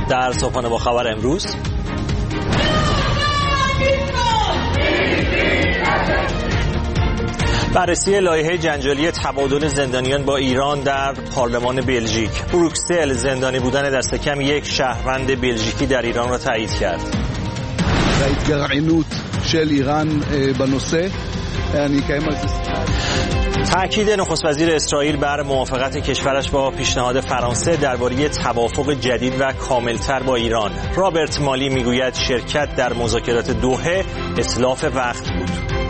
در صبحانه با خبر امروز بررسی لایحه جنجالی تبادل زندانیان با ایران در پارلمان بلژیک. بروکسل زندانی بودن دست کم یک شهروند بلژیکی در ایران را تایید کرد. تأکید نخست وزیر اسرائیل بر موافقت کشورش با پیشنهاد فرانسه درباره توافق جدید و کاملتر با ایران. رابرت مالی میگوید شرکت در مذاکرات دوحه اتلاف وقت بود.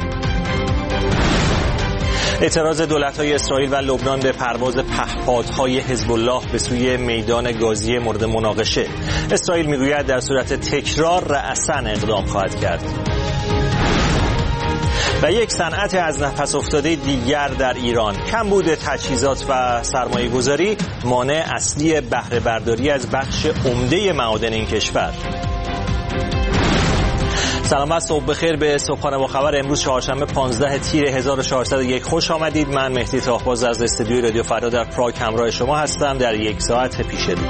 اعتراض دولت‌های اسرائیل و لبنان به پرواز پهپادهای حزب الله به سوی میدان گازی مورد مناقشه. اسرائیل میگوید در صورت تکرار رأساً اقدام خواهد کرد. و یک صنعت از نفس افتاده دیگر در ایران. کمبود تجهیزات و سرمایه گذاری مانع اصلی بهره برداری از بخش عمده معادن این کشور. سلام و صبح بخیر به صبحانه با خبر امروز چهارشنبه 15 تیر 1401 خوش آمدید. من مهدی طاهباز از استودیوی رادیو فردا در پراگ همراه شما هستم در یک ساعت پیش رو.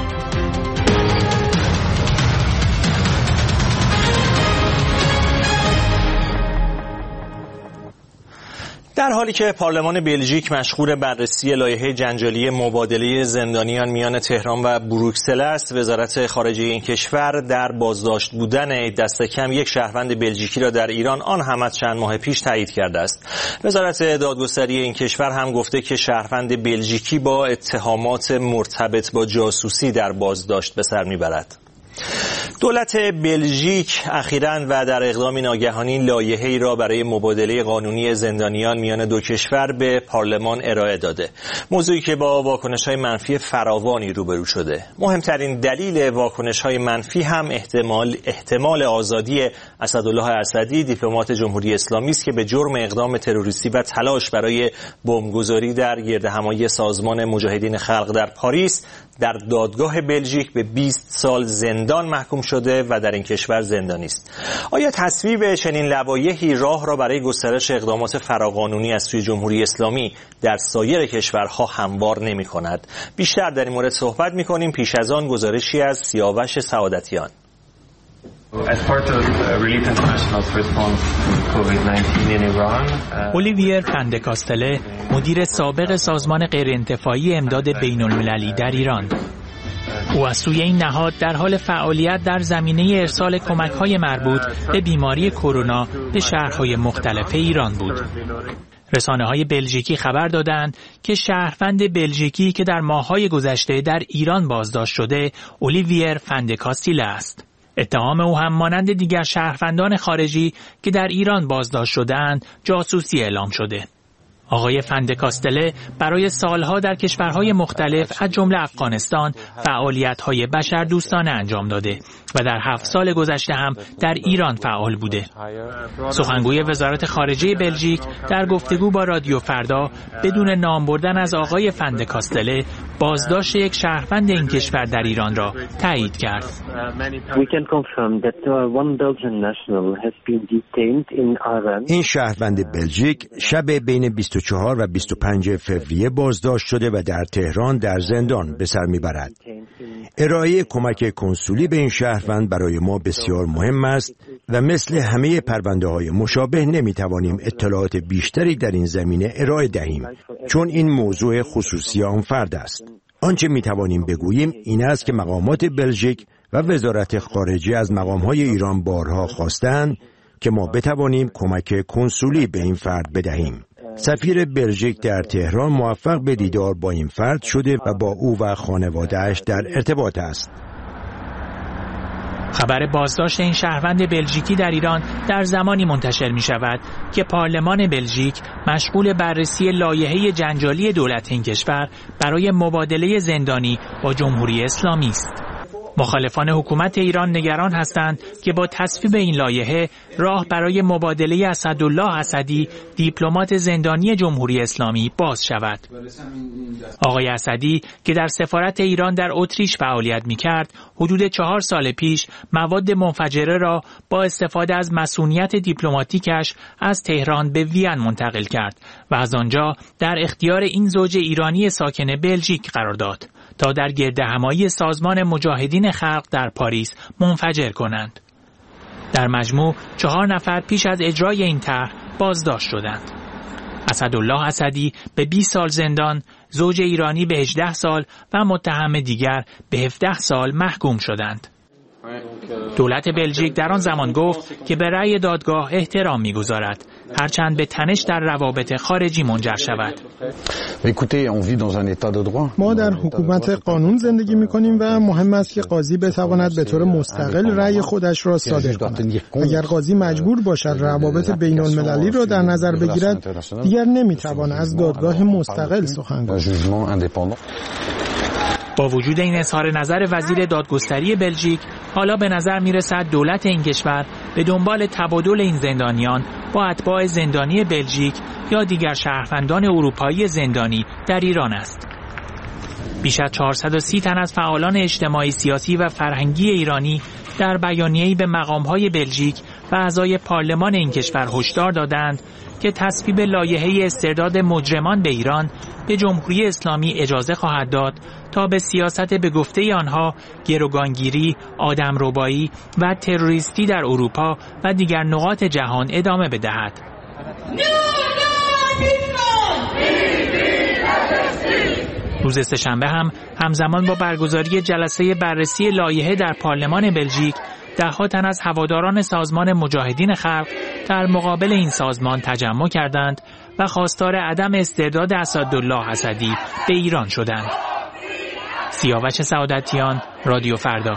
در حالی که پارلمان بلژیک مشغول بررسی لایحه جنجالی مبادله زندانیان میان تهران و بروکسل است، وزارت خارجه این کشور در بازداشت بودن دست کم یک شهروند بلژیکی را در ایران، آن هم از چند ماه پیش، تایید کرده است. وزارت دادگستری این کشور هم گفته که شهروند بلژیکی با اتهامات مرتبط با جاسوسی در بازداشت به سر میبرد. دولت بلژیک اخیراً و در اقدامی ناگهانی لایحه‌ای را برای مبادله قانونی زندانیان میان دو کشور به پارلمان ارائه داده، موضوعی که با واکنش‌های منفی فراوانی روبرو شده. مهمترین دلیل واکنش‌های منفی هم احتمال آزادی اسدالله اسدی، دیپلمات جمهوری اسلامی است که به جرم اقدام تروریستی و تلاش برای بمبگذاری در گردهمایی سازمان مجاهدین خلق در پاریس در دادگاه بلژیک به 20 سال زندان محکوم شده و در این کشور زندانی است. آیا تصویب چنین لوایحی راه را برای گسترش اقدامات فراقانونی از سوی جمهوری اسلامی در سایر کشورها هموار نمی‌کند؟ بیشتر در این مورد صحبت می‌کنیم. پیش از آن گزارشی از سیاوش سعادتیان. اولیویر فندکاستله، مدیر سابق سازمان غیرانتفاعی امداد بین‌المللی در ایران. او از سوی این نهاد در حال فعالیت در زمینه ارسال کمک‌های مربوط به بیماری کرونا به شهرهای مختلف ایران بود. رسانه‌های بلژیکی خبر دادند که شهروند بلژیکی که در ماه‌های گذشته در ایران بازداشت شده، اولیویر فندکاستله است. اتهام او هم مانند دیگر شهروندان خارجی که در ایران بازداشت شده‌اند، جاسوسی اعلام شده. آقای فندکاستله برای سالها در کشورهای مختلف از جمله افغانستان فعالیت‌های بشردوستانه انجام داده و در 7 سال گذشته هم در ایران فعال بوده. سخنگوی وزارت خارجه بلژیک در گفتگو با رادیو فردا بدون نام بردن از آقای فندکاستله بازداشت یک شهروند این کشور در ایران را تایید کرد. این شهروند بلژیک شب بین 24 و 25 فوریه بازداشت شده و در تهران در زندان به سر میبرد. ارائه کمک کنسولی به این شهروند برای ما بسیار مهم است و مثل همه پرونده‌های مشابه نمیتوانیم اطلاعات بیشتری در این زمینه ارائه دهیم، چون این موضوع خصوصی آن فرد است. آنچه میتوانیم بگوییم این است که مقامات بلژیک و وزارت خارجه از مقام‌های ایران بارها خواستند که ما بتوانیم کمک کنسولی به این فرد بدهیم. سفیر بلژیک در تهران موفق به دیدار با این فرد شده و با او و خانواده‌اش در ارتباط است. خبر بازداشت این شهروند بلژیکی در ایران در زمانی منتشر می شود که پارلمان بلژیک مشغول بررسی لایحه جنجالی دولت این کشور برای مبادله زندانی با جمهوری اسلامی است. مخالفان حکومت ایران نگران هستند که با تصویب این لایحه راه برای مبادله اسدالله اسدی، دیپلمات زندانی جمهوری اسلامی، باز شود. آقای اسدی که در سفارت ایران در اتریش فعالیت می‌کرد، حدود 4 سال پیش مواد منفجره را با استفاده از مصونیت دیپلماتیکش از تهران به وین منتقل کرد و از آنجا در اختیار این زوج ایرانی ساکن بلژیک قرار داد تا در گردهمایی سازمان مجاهدین خلق در پاریس منفجر کنند. در مجموع 4 نفر پیش از اجرای این طرح بازداشت شدند. اسدالله اسدی به 20 سال زندان، زوج ایرانی به 18 سال و متهم دیگر به 17 سال محکوم شدند. دولت بلژیک در آن زمان گفت که به رأی دادگاه احترام می‌گذارد، هرچند به تنش در روابط خارجی منجر شود. ما در حکومت قانون زندگی می‌کنیم و مهم است که قاضی بتواند به طور مستقل رأی خودش را صادر کند. اگر قاضی مجبور باشد روابط بین‌المللی را در نظر بگیرد، دیگر نمی‌تواند از دادگاه مستقل سخن گوید. با وجود این اظهار نظر وزیر دادگستری بلژیک، حالا به نظر می‌رسد دولت این کشور به دنبال تبادل این زندانیان با اتباع زندانی بلژیک یا دیگر شهروندان اروپایی زندانی در ایران است. بیش از 430 تن از فعالان اجتماعی، سیاسی و فرهنگی ایرانی در بیانیه‌ای به مقام‌های بلژیک و اعضای پارلمان این کشور هشدار دادند که تصویب لایحه استرداد مجرمان به ایران به جمهوری اسلامی اجازه خواهد داد تا به سیاست به گفته آنها گروگانگیری، آدمربایی و تروریستی در اروپا و دیگر نقاط جهان ادامه بدهد. روز سه‌شنبه هم همزمان با برگزاری جلسه بررسی لایحه در پارلمان بلژیک، ده‌ها تن از هواداران سازمان مجاهدین خلق در مقابل این سازمان تجمع کردند و خواستار عدم استرداد اسدالله اسدی به ایران شدند. سیاوش سعادتیان، رادیو فردا.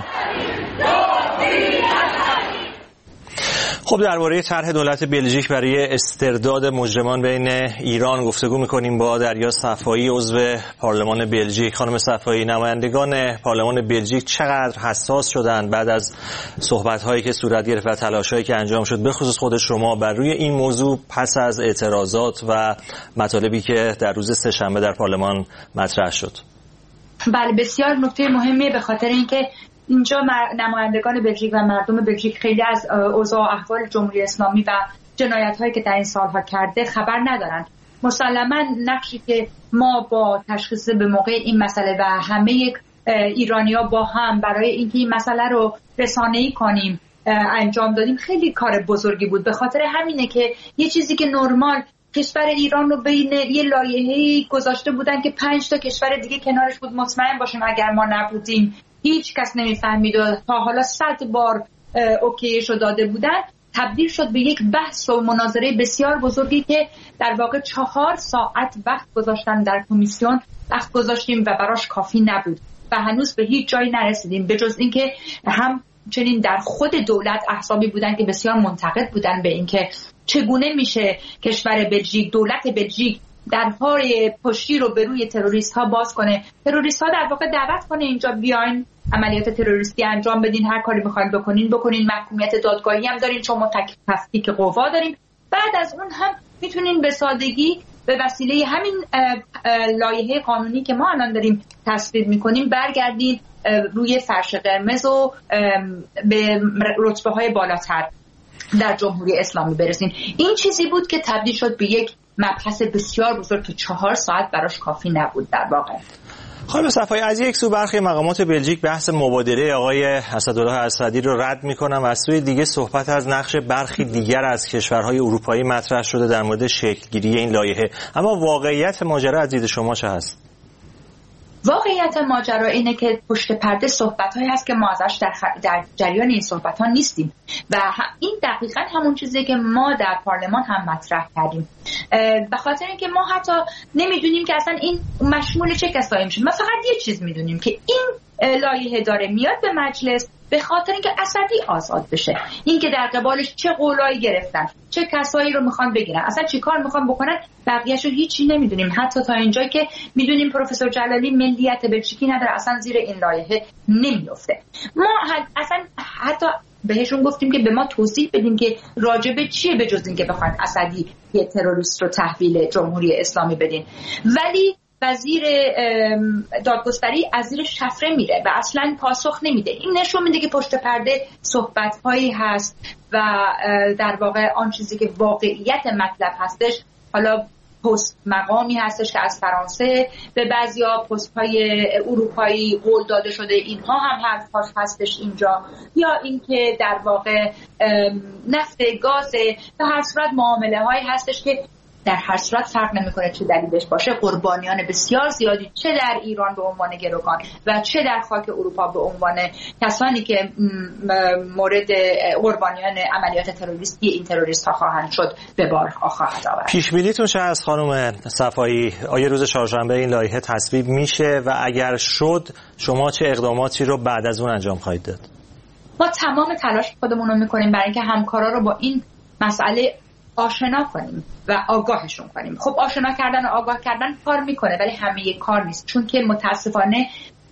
خب درباره طرح دولت بلژیک برای استرداد مجرمان بین ایران گفتگو می‌کنیم با دریا صفایی، عضو پارلمان بلژیک. خانم صفایی، نمایندگان پارلمان بلژیک چقدر حساس شدند بعد از صحبت‌هایی که صورت گرفت و تلاش‌هایی که انجام شد، به خصوص خود شما، بر روی این موضوع پس از اعتراضات و مطالبی که در روز سه‌شنبه در پارلمان مطرح شد؟ بله، بسیار نکته مهمیه، به خاطر اینکه اینجا نمایندگان بلژیک و مردم بلژیک خیلی از اوضاع و احوال جمهوری اسلامی و جنایت‌هایی که در این سالها کرده خبر ندارند. مسلماً نقشی که ما با تشخیص به موقع این مسئله و همه ایرانی‌ها با هم برای اینکه این مسئله رو رسانه‌ای کنیم انجام دادیم خیلی کار بزرگی بود. به خاطر همینه که یه چیزی که نرمال کشور ایران رو بین یه لایحه‌ای گذاشته بودن که 5 تا کشور دیگه کنارش بود، مطمئن باشیم اگر ما نبودیم هیچ کس نمیفهمید و تا حالا 100 بار اوکیشو داده بودن، تبدیل شد به یک بحث و مناظره بسیار بزرگی که در واقع 4 ساعت وقت گذاشتن در کمیسیون، وقت گذاشتیم و براش کافی نبود و هنوز به هیچ جایی نرسیدیم، به جز اینکه هم چنین در خود دولت احزابی بودن که بسیار منتقد بودن به اینکه چگونه میشه کشور بلژیک، دولت بلژیک درهای پشتی رو به روی تروریست ها باز کنه، تروریست ها در واقع دعوت کنه اینجا بیاین عملیات تروریستی انجام بدین، هر کاری میخواین بکنین، محکومیت دادگاهی هم دارین چون ما تفکیک قوا داریم. بعد از اون هم میتونین به سادگی به وسیله همین لایحه قانونی که ما الان داریم تصویب میکنیم برگردین روی فرش قرمز و به رتبه های بالاتر در جمهوری اسلامی برسین. این چیزی بود که تبدیل شد به یک مبحث بسیار بزرگ که 4 ساعت براش کافی نبود در واقع. خانم صفایی، از یک سو برخی مقامات بلژیک بحث مبادله آقای اسدالله اسدی رو رد می‌کنن و از سوی دیگه صحبت از نقش برخی دیگر از کشورهای اروپایی مطرح شده در مورد شکل‌گیری این لایحه. اما واقعیت ماجرا از دید شما چه هست؟ واقعیت ماجرا اینه که پشت پرده صحبت‌هایی هست که ما ازش در جریان این صحبت‌ها نیستیم و این دقیقاً همون چیزی که ما در پارلمان هم مطرح کردیم، به خاطر اینکه ما حتی نمیدونیم که اصلا این مشمول چه کسایی میشه. ما فقط یه چیز میدونیم که این لایحه داره میاد به مجلس به خاطر اینکه اسدی آزاد بشه، اینکه در قبالش چه قولایی گرفتن، چه کسایی رو میخوان بگیرن، اصلا چی کار میخوان بکنن، بقیه‌شو هیچی نمیدونیم. حتی تا اینجایی که میدونیم پروفسور جلالی ملیت بلژیکی نداره، اصلا زیر این لایحه نمیفته. ما اصلا حتی بهشون گفتیم که به ما توضیح بدین که راجبه چیه به جز اینکه بخواید اسدی یه تروریست رو تحویل جمهوری اسلامی بدین. ولی وزیر دادگستری از زیر شفره میره و اصلا پاسخ نمیده. این نشون میده که پشت پرده صحبت‌هایی هست و در واقع آن چیزی که واقعیت مطلب هستش حالا پست مقامی هستش که از فرانسه به بعضیا پست‌های اروپایی قول داده شده، اینها هم حرف‌هاش هستش اینجا، یا اینکه در واقع نفت، گاز، به هر صورت معامله‌هایی هستش که در هر صورت فرق نمی‌کنه چه دلیلش باشه، قربانیان بسیار زیادی چه در ایران به عنوان گروگان و چه در خاک اروپا به عنوان کسانی که مورد قربانیان عملیات تروریستی این تروریست‌ها خواهند شد به بار خواهد آورد. پیش بینیتون چه از خانم صفایی؟ آیا روز چهارشنبه این لایحه تصویب میشه و اگر شد شما چه اقداماتی رو بعد از اون انجام خواهید داد؟ ما تمام تلاش خودمون رو می‌کنیم برای اینکه همکارا رو با این مسئله آشنا کنیم و آگاهشون کنیم. خب آشنا کردن و آگاه کردن کار میکنه ولی همه کار نیست، چون که متاسفانه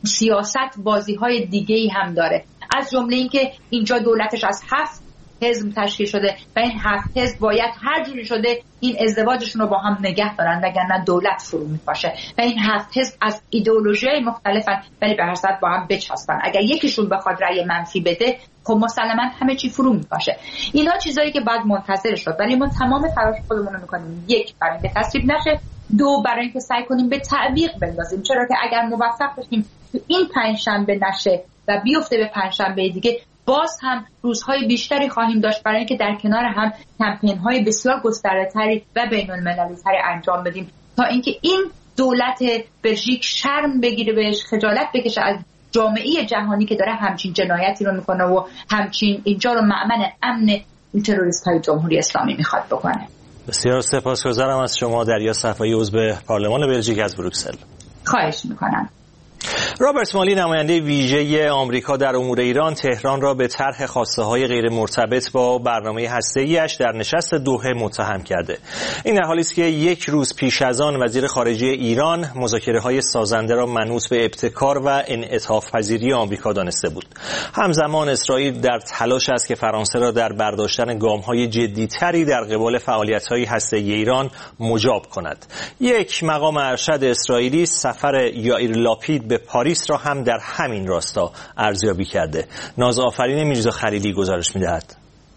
سیاست بازی‌های دیگه‌ای هم داره، از جمله اینکه اینجا دولتش از 7 حزب تشکیل شده و این 7 حزب باید هر جوری شده این ازدواجشون رو با هم نگه دارن وگرنه دولت فرو میپاشه و این 7 حزب از ایدئولوژی‌های مختلفن ولی به هر صورت با هم بچسبن. اگر یکیشون بخواد رأی منفی بده خب مسلماً همه چی فرو میپاشه. اینا چیزایی که بعد منتظر شد، ولی ما تمام تلاش خودمون رو میکنیم، یک برای اینکه تصویب نشه، دو برای اینکه سعی کنیم به تعویق بندازیم، چرا که اگر موفق بشیم این پنجشنبه نشه و بیفته به پنجشنبه دیگه باز هم روزهای بیشتری خواهیم داشت برای اینکه در کنار هم کمپین‌های بسیار گسترده‌تری و بین‌المللی‌تری انجام بدیم تا اینکه این دولت بلژیک شرم بگیره، بهش خجالت بکشه از جامعه جهانی که داره همچین جنایتی رو میکنه و همچین اینجا رو مأمن امن این تروریست‌های جمهوری اسلامی میخواد بکنه. بسیار سپاسگزارم از شما دریا صفایی، عضو پارلمان بلژیک از بروکسل. خواهش میکنم. رابرت مالی، نماینده ویژه آمریکا در امور ایران، تهران را به طرح خواسته‌های غیر مرتبط با برنامه هسته‌ایش در نشست دوحه متهم کرده. این در حالی است که یک روز پیش از آن وزیر خارجه ایران مذاکره‌های سازنده را منوط به ابتکار و انعطاف پذیری آمریکا دانسته بود. همزمان اسرائیل در تلاش است که فرانسه را در برداشتن گام‌های جدی‌تری در قبال فعالیت‌های هسته‌ای ایران مجاب کند. یک مقام ارشد اسرائیلی سفر یائیر لاپید به پاریس را هم در همین راستا ارزیابی کرده. نازآفرین میرزا خلیلی گزارش می‌دهد.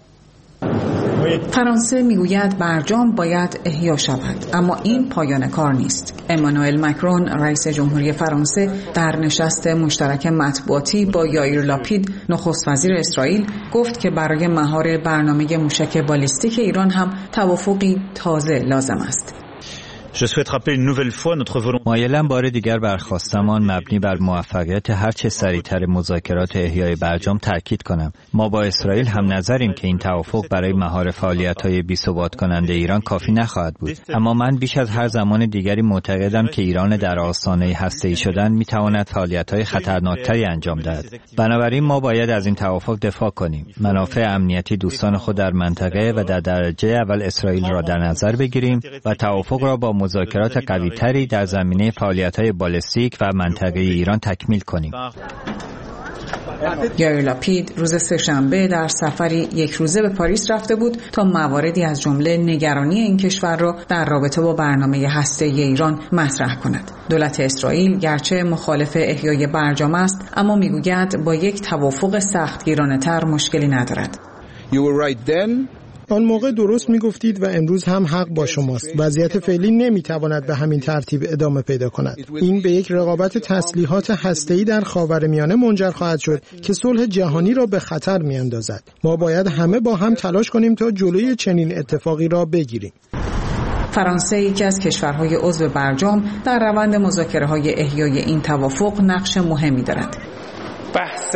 فرانسه میگوید برجام باید احیا شود، اما این پایان کار نیست. امانوئل مکرون رئیس جمهوری فرانسه در نشست مشترک مطبوعاتی با یائیر لاپید نخست وزیر اسرائیل گفت که برای مهار برنامه موشک بالیستیک ایران هم توافقی تازه لازم است. مایلم بار دیگر برخواستمان مبنی بر موفقیت هرچه سریعتر مذاکرات احیای برجام تاکید کنم. ما با اسرائیل هم نظریم که این توافق برای مهار فعالیت‌های بی‌ثبات کننده ایران کافی نخواهد بود، اما من بیش از هر زمان دیگری معتقدم که ایران در آستانه هسته‌ای شدن می‌تواند فعالیت‌های خطرناکتری انجام دهد. بنابراین ما باید از این توافق دفاع کنیم. منافع امنیتی دوستان خود در منطقه و در درجه اول اسرائیل را در نظر بگیریم و توافق را با مذاکرات قوی‌تری در زمینه فعالیت‌های بالستیک و منطقه ایران تکمیل کنیم. یائیر لاپید روز سه‌شنبه در سفری یک روزه به پاریس رفته بود تا مواردی از جمله نگرانی این کشور را در رابطه با برنامه هسته‌ای ایران مطرح کند. دولت اسرائیل گرچه مخالف احیای برجام است، اما میگوید با یک توافق سختگیرانه‌تر مشکلی ندارد. آن موقع درست میگفتید و امروز هم حق با شماست. وضعیت فعلی نمیتواند به همین ترتیب ادامه پیدا کند. این به یک رقابت تسلیحات هسته‌ای در خاورمیانه منجر خواهد شد که صلح جهانی را به خطر میاندازد. ما باید همه با هم تلاش کنیم تا جلوی چنین اتفاقی را بگیریم. فرانسه یکی از کشورهای عضو برجام در روند مذاکره‌های احیای این توافق نقش مهمی دارد. بحث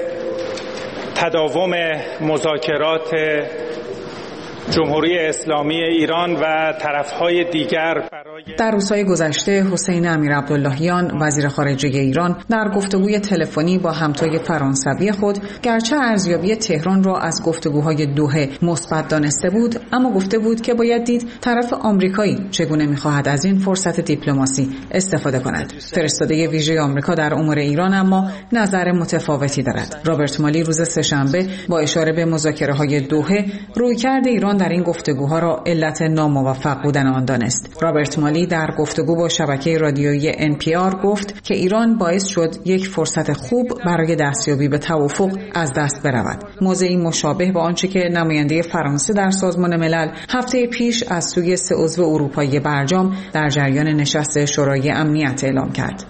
تداوم مذاکرات جمهوری اسلامی ایران و طرف‌های دیگر در روزهای گذشته حسین امیرعبداللهیان وزیر خارجه ایران در گفتگوی تلفنی با همتای فرانسوی خود گرچه ارزیابی تهران را از گفتگوهای دوحه مثبت دانسته بود، اما گفته بود که باید دید طرف آمریکایی چگونه می‌خواهد از این فرصت دیپلماسی استفاده کند. فرستاده ویژه آمریکا در امور ایران اما نظر متفاوتی دارد. رابرت مالی روز سه‌شنبه با اشاره به مذاکره‌های دوحه رویکرد ایران در این گفتگوها را علت ناموفق بودن آن دانست. رابرت مالی مالی در گفتگو با شبکه رادیویی NPR گفت که ایران باعث شد یک فرصت خوب برای دستیابی به توافق از دست برود. موضعی مشابه با آنچه که نماینده فرانسه در سازمان ملل هفته پیش از سوی 3 عضو اروپایی برجام در جریان نشست شورای امنیت اعلام کرد.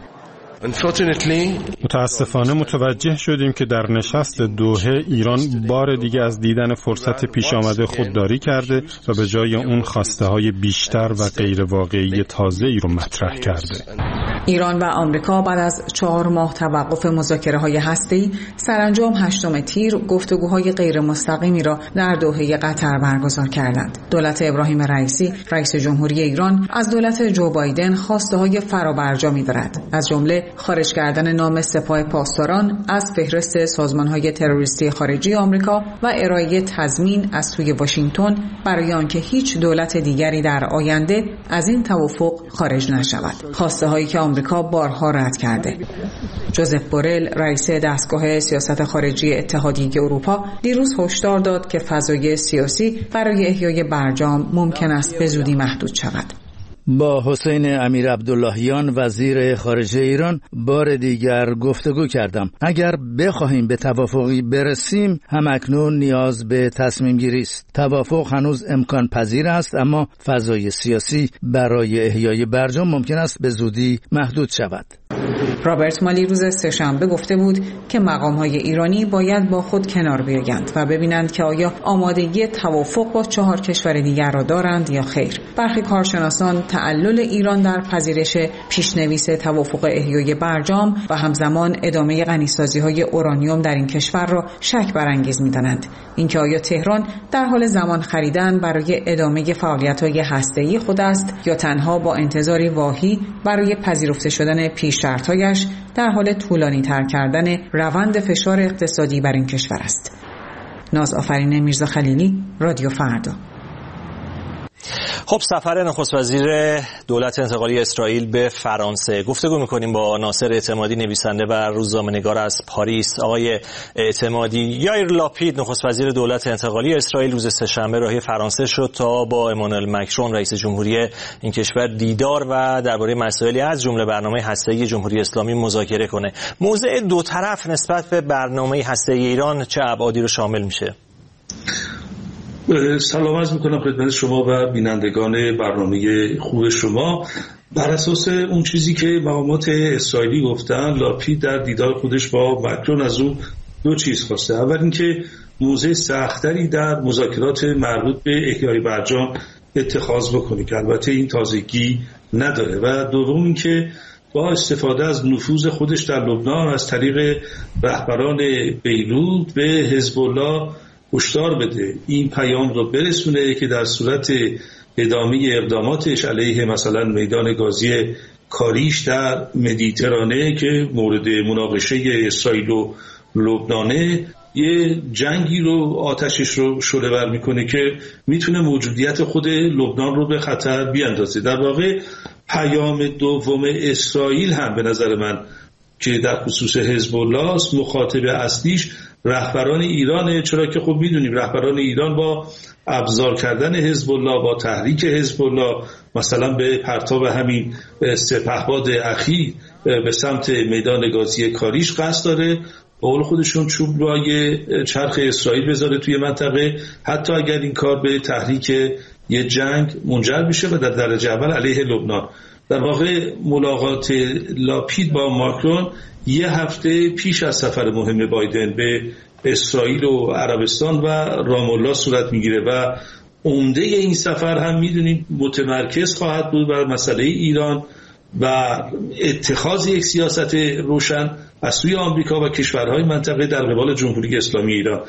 متاسفانه متوجه شدیم که در نشست دوحه ایران بار دیگه از دیدن فرصت پیش آمده خودداری کرده و به جای اون خواسته‌های بیشتر و غیر واقعی تازه‌ای رو مطرح کرده. ایران و آمریکا بعد از 4 ماه توقف مذاکره‌های هسته‌ای سرانجام 8 تیر گفتگوهای غیر مستقیمی را در دوحه قطر برگزار کردند. دولت ابراهیم رئیسی، رئیس جمهوری ایران، از دولت جو بایدن خواسته‌های فرابرجامی دارد، از جمله خارج کردن نام سپاه پاسداران از فهرست سازمان‌های تروریستی خارجی آمریکا و ارائه تضمین از سوی واشنگتن برای آنکه هیچ دولت دیگری در آینده از این توافق خارج نشود. خواسته‌هایی که آمریکا بارها رد کرده. جوزف بورل، رئیس دستگاه سیاست خارجی اتحادیه اروپا، دیروز هشدار داد که فضای سیاسی برای احیای برجام ممکن است به زودی محدود شود. با حسین امیر عبداللهیان وزیر خارجه ایران بار دیگر گفتگو کردم. اگر بخواهیم به توافقی برسیم همکنون نیاز به تصمیم گیری است. توافق هنوز امکان پذیر است اما فضای سیاسی برای احیای برجام ممکن است به زودی محدود شود. رابرت مالی روز سه‌شنبه گفته بود که مقام‌های ایرانی باید با خود کنار بیایند و ببینند که آیا آمادگی توافق با 4 کشور دیگر را دارند یا خیر. برخی کارشناسان تعلل ایران در پذیرش پیشنویس توافق احیای برجام و همزمان ادامه غنیسازی‌های اورانیوم در این کشور را شک برانگیز می‌دانند. اینکه آیا تهران در حال زمان خریدن برای ادامه فعالیت‌های هسته‌ای خود است یا تنها با انتظاری واهی برای پذیرفته شدن پیش‌شرط‌هایش در حال طولانی تر کردن روند فشار اقتصادی بر این کشور است. نازآفرین میرزا خلیلی، رادیو فردا. خب، سفر نخست وزیر دولت انتقالی اسرائیل به فرانسه. گفتگو می‌کنیم با ناصر اعتمادی، نویسنده و روزنامه‌نگار از پاریس. آقای اعتمادی، یائیر لاپید نخست وزیر دولت انتقالی اسرائیل روز سه‌شنبه راهی فرانسه شد تا با امانوئل مکرون رئیس جمهوری این کشور دیدار و درباره مسائلی از جمله برنامه هسته‌ای جمهوری اسلامی مذاکره کنه. موضع دو طرف نسبت به برنامه هسته‌ای ایران چه ابعادی رو شامل میشه؟ سلام عرض میکنم خدمت شما و بینندگان برنامه خوب شما. بر اساس اون چیزی که مقامات اسرائیلی گفتن، لاپید در دیدار خودش با مکرون از اون 2 چیز خواسته. اول اینکه موضع سختری در مذاکرات مربوط به احیای برجام اتخاذ بکنه که البته این تازگی نداره، و دوم اینکه با استفاده از نفوذ خودش در لبنان از طریق رهبران بیروت به حزب الله هشدار بده، این پیام رو برسونه که در صورت ادامه اقداماتش علیه مثلا میدان گازی کاریش در مدیترانه که مورد مناقشه اسرائیل و لبنانه، یه جنگی رو آتشش رو شعله‌ور میکنه که میتونه موجودیت خود لبنان رو به خطر بیاندازه. در واقع پیام دوم اسرائیل هم به نظر من که در خصوص حزب الله است، مخاطب اصلیش رهبران ایرانه، چرا که خب میدونیم رهبران ایران با ابزار کردن حزب الله، با تحریک حزب الله مثلا به پرتاب همین سپهباد اخیر به سمت میدان گازی کاریش قصد داره قول خودشون چوب روی چرخ اسرائیل بذاره توی منطقه، حتی اگر این کار به تحریک یه جنگ منجر بشه و در درجه اول علیه لبنان. در واقع ملاقات لاپید با ماکرون یه هفته پیش از سفر مهم بایدن به اسرائیل و عربستان و رام الله صورت میگیره و عمده این سفر هم میدونیم متمرکز خواهد بود بر مسئله ایران و اتخاذ یک سیاست روشن از سوی آمریکا و کشورهای منطقه در قبال جمهوری اسلامی ایران.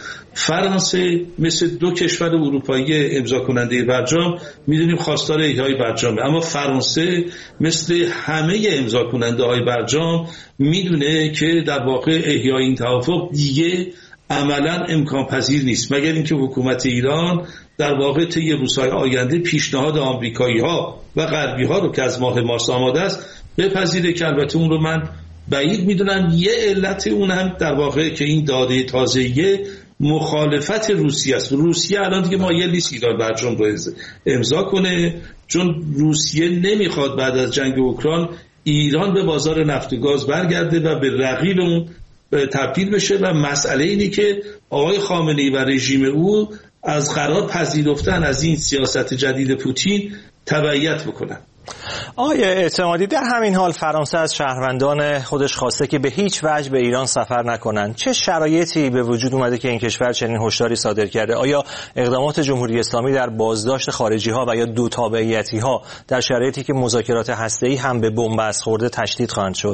فرانسه مثل 2 کشور اروپایی امضا کننده برجام میدونیم خواستار احیای برجامه، اما فرانسه مثل همه امضا کننده های برجام میدونه که در واقع احیای این توافق دیگه عملا امکان پذیر نیست، مگر اینکه حکومت ایران در واقع طی روزهای آینده پیشنهاد آمریکایی ها و غربی ها رو که از ماه مارس آماده است بپذیره، که البته اون رو من بعید میدونم. یه علت اون هم در واقع که این داده تازه‌ایه مخالفت روسیه است. روسیه الان دیگه مایل نیست ایران برجام رو امضا کنه، چون روسیه نمیخواد بعد از جنگ اوکراین ایران به بازار نفت و گاز برگرده و به رقیب اون تبدیل بشه و مسئله اینه که آقای خامنه‌ای و رژیم او از قرار پذیرفتن از این سیاست جدید پوتین تبعیت بکنن. آقای اعتمادی، در همین حال فرانسه از شهروندان خودش خواسته که به هیچ وجه به ایران سفر نکنند. چه شرایطی به وجود اومده که این کشور چنین هشداری صادر کرده؟ آیا اقدامات جمهوری اسلامی در بازداشت خارجی‌ها و یا دو تابعیتی‌ها در شرایطی که مذاکرات هسته‌ای هم به بنبست خورده تشدید خواهند شد؟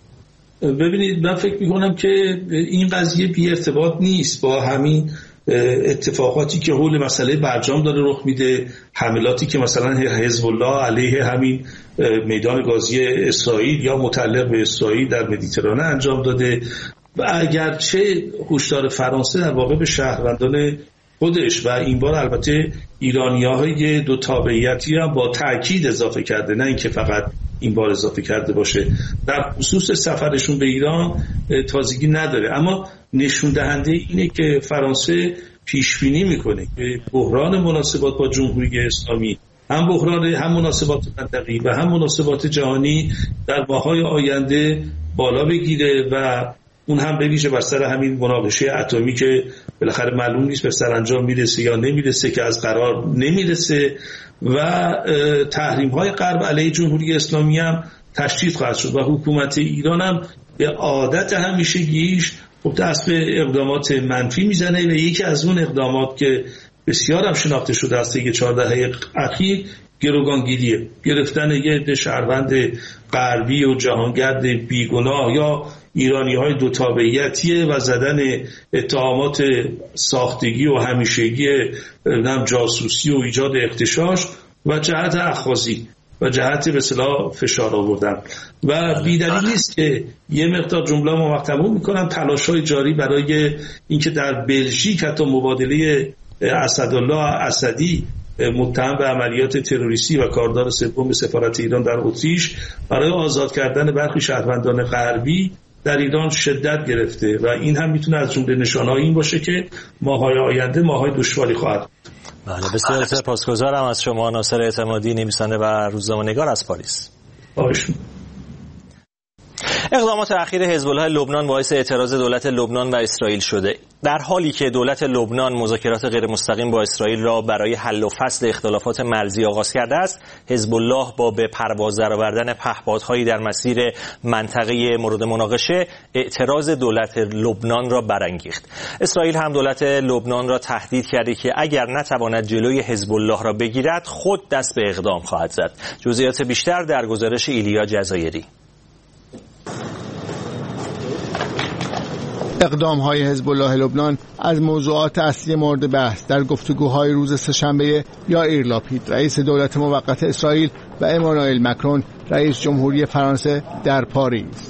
ببینید، من فکر می‌کنم که این قضیه بی ارتباط نیست با همین اتفاقاتی که حول مسئله برجام داره رخ میده، حملاتی که مثلا حزب الله علیه همین میدان گازی اسرائیل یا متعلق به اسرائیل در مدیترانه انجام داده. و اگرچه هشدار فرانسه در واقع به شهروندان خودش و این بار البته ایرانی‌های دو تابعیتی هم با تأکید اضافه کرده، نه اینکه فقط این بار اضافه کرده باشه، در خصوص سفرشون به ایران تازگی نداره. اما نشون دهنده اینه که فرانسه پیش بینی میکنه که بحران مناسبات با جمهوری اسلامی، هم بحران هم مناسبات منطقه‌ای و هم مناسبات جهانی در ماه‌های آینده بالا بگیره و اون هم به ویژه بر سر همین مناقشه اتمی که بالاخره معلوم نیست به سرانجام میرسه یا نمیرسه، که از قرار نمیرسه، و تحریم‌های غرب علیه جمهوری اسلامی هم تشدید خواهد شد و حکومت ایران هم به عادت همیشگیش دست به اقدامات منفی میزنه و یکی از اون اقدامات که بسیار هم شناخته شده است دیگه 4 دهه اخیر گروگانگیریه، گرفتن یه عده شهروند غربی و جهانگرد بیگناه یا ایرانی‌های دو تابعیتیه و زدن اتهامات ساختگی و همیشگی جاسوسی و ایجاد اغتشاش و جهت اخاذی و جهت به اصطلاح فشار آوردن. و بی‌دلیل نیست که یه مقدار جمله ما تموم می‌کنم تلاش‌های جاری برای اینکه در بلژیک حتی مبادله اسدالله اسدی متهم به عملیات تروریستی و کاردار سوم سفارت ایران در اتریش برای آزاد کردن برخی شهروندان غربی در ایران شدت گرفته و این هم میتونه از جمله نشانه‌های این باشه که ماه‌های آینده ماه‌های دشواری خواهد. بله، بسیار سپاسگزارم از شما ناصر اعتمادی، نویسنده و روزنامه‌نگار از پاریس. اقدامات اخیر حزب الله لبنان باعث اعتراض دولت لبنان و اسرائیل شده. در حالی که دولت لبنان مذاکرات غیر مستقیم با اسرائیل را برای حل و فصل اختلافات مرزی آغاز کرده است، حزب الله با به پرواز درآوردن پهپادهایی در مسیر منطقه مورد مناقشه اعتراض دولت لبنان را برانگیخت. اسرائیل هم دولت لبنان را تهدید کرده که اگر نتواند جلوی حزب الله را بگیرد خود دست به اقدام خواهد زد. جزئیات بیشتر در گزارش ایلیا جزایری. اقدام‌های حزب الله لبنان از موضوعات اصلی مورد بحث در گفتگوهای روز سه‌شنبه یائیر لاپید رئیس دولت موقت اسرائیل و امانوئل مکرون رئیس جمهوری فرانسه در پاریس.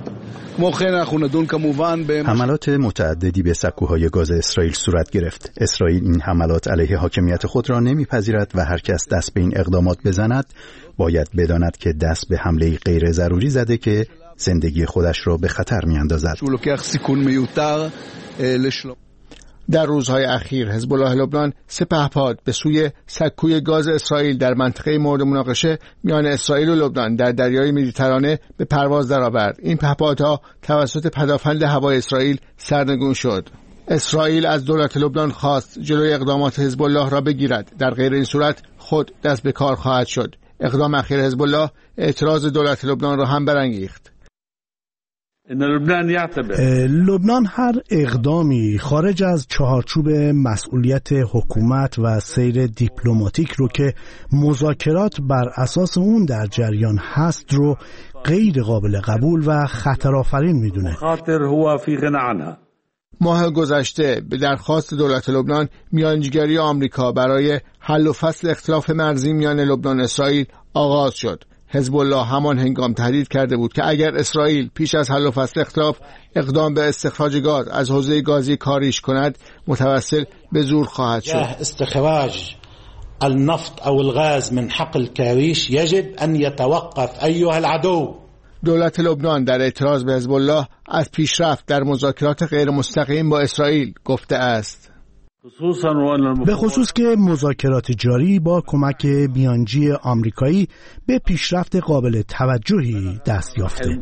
حملات متعددی به سکوهای گاز اسرائیل صورت گرفت. اسرائیل این حملات علیه حاکمیت خود را نمیپذیرد و هر کس دست به این اقدامات بزند باید بداند که دست به حمله غیر ضروری زده که زندگی خودش را به خطر می‌اندازد. در روزهای اخیر حزب الله لبنان 3 پهپاد به سوی سکوی گاز اسرائیل در منطقه مورد مناقشه میان اسرائیل و لبنان در دریای مدیترانه به پرواز درآورد. این پهپادها توسط پدافند هوای اسرائیل سرنگون شد. اسرائیل از دولت لبنان خواست جلوی اقدامات حزب الله را بگیرد، در غیر این صورت خود دست به کار خواهد شد. اقدام اخیر حزب الله اعتراض دولت لبنان را هم برانگیخت. لبنان هر اقدامی خارج از چهارچوب مسئولیت حکومت و سیر دیپلماتیک رو که مذاکرات بر اساس اون در جریان هست رو غیر قابل قبول و خطرآفرین میدونه. ماه گذشته به درخواست دولت لبنان میانجیگری آمریکا برای حل و فصل اختلاف مرزی میان لبنان و اسرائیل آغاز شد. حزب الله همان هنگام تهدید کرده بود که اگر اسرائیل پیش از حل و فصل اختلاف اقدام به استخراج گاز از حوزه گازی کاریش کند متوسل به زور خواهد شد. استخراج النفط او الغاز من حقل كاريش يجب ان يتوقف ايها العدو. دولت لبنان در اعتراض به حزب الله از پیشرفت در مذاکرات غیر مستقیم با اسرائیل گفته است. به خصوص که مذاکرات جاری با کمک میانجی آمریکایی به پیشرفت قابل توجهی دست یافته.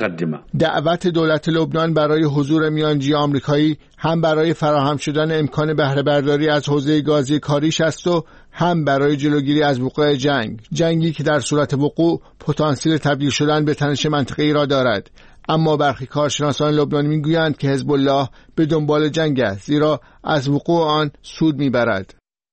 دعوت دولت لبنان برای حضور میانجی آمریکایی هم برای فراهم شدن امکان بهره برداری از حوزه گازی کاریش است و هم برای جلوگیری از وقوع جنگی که در صورت وقوع پتانسیل تبدیل شدن به تنش منطقه‌ای را دارد. اما برخی کارشناسان لبنانی میگویند که حزب الله به دنبال جنگ است، زیرا از وقوع آن سود میبرد.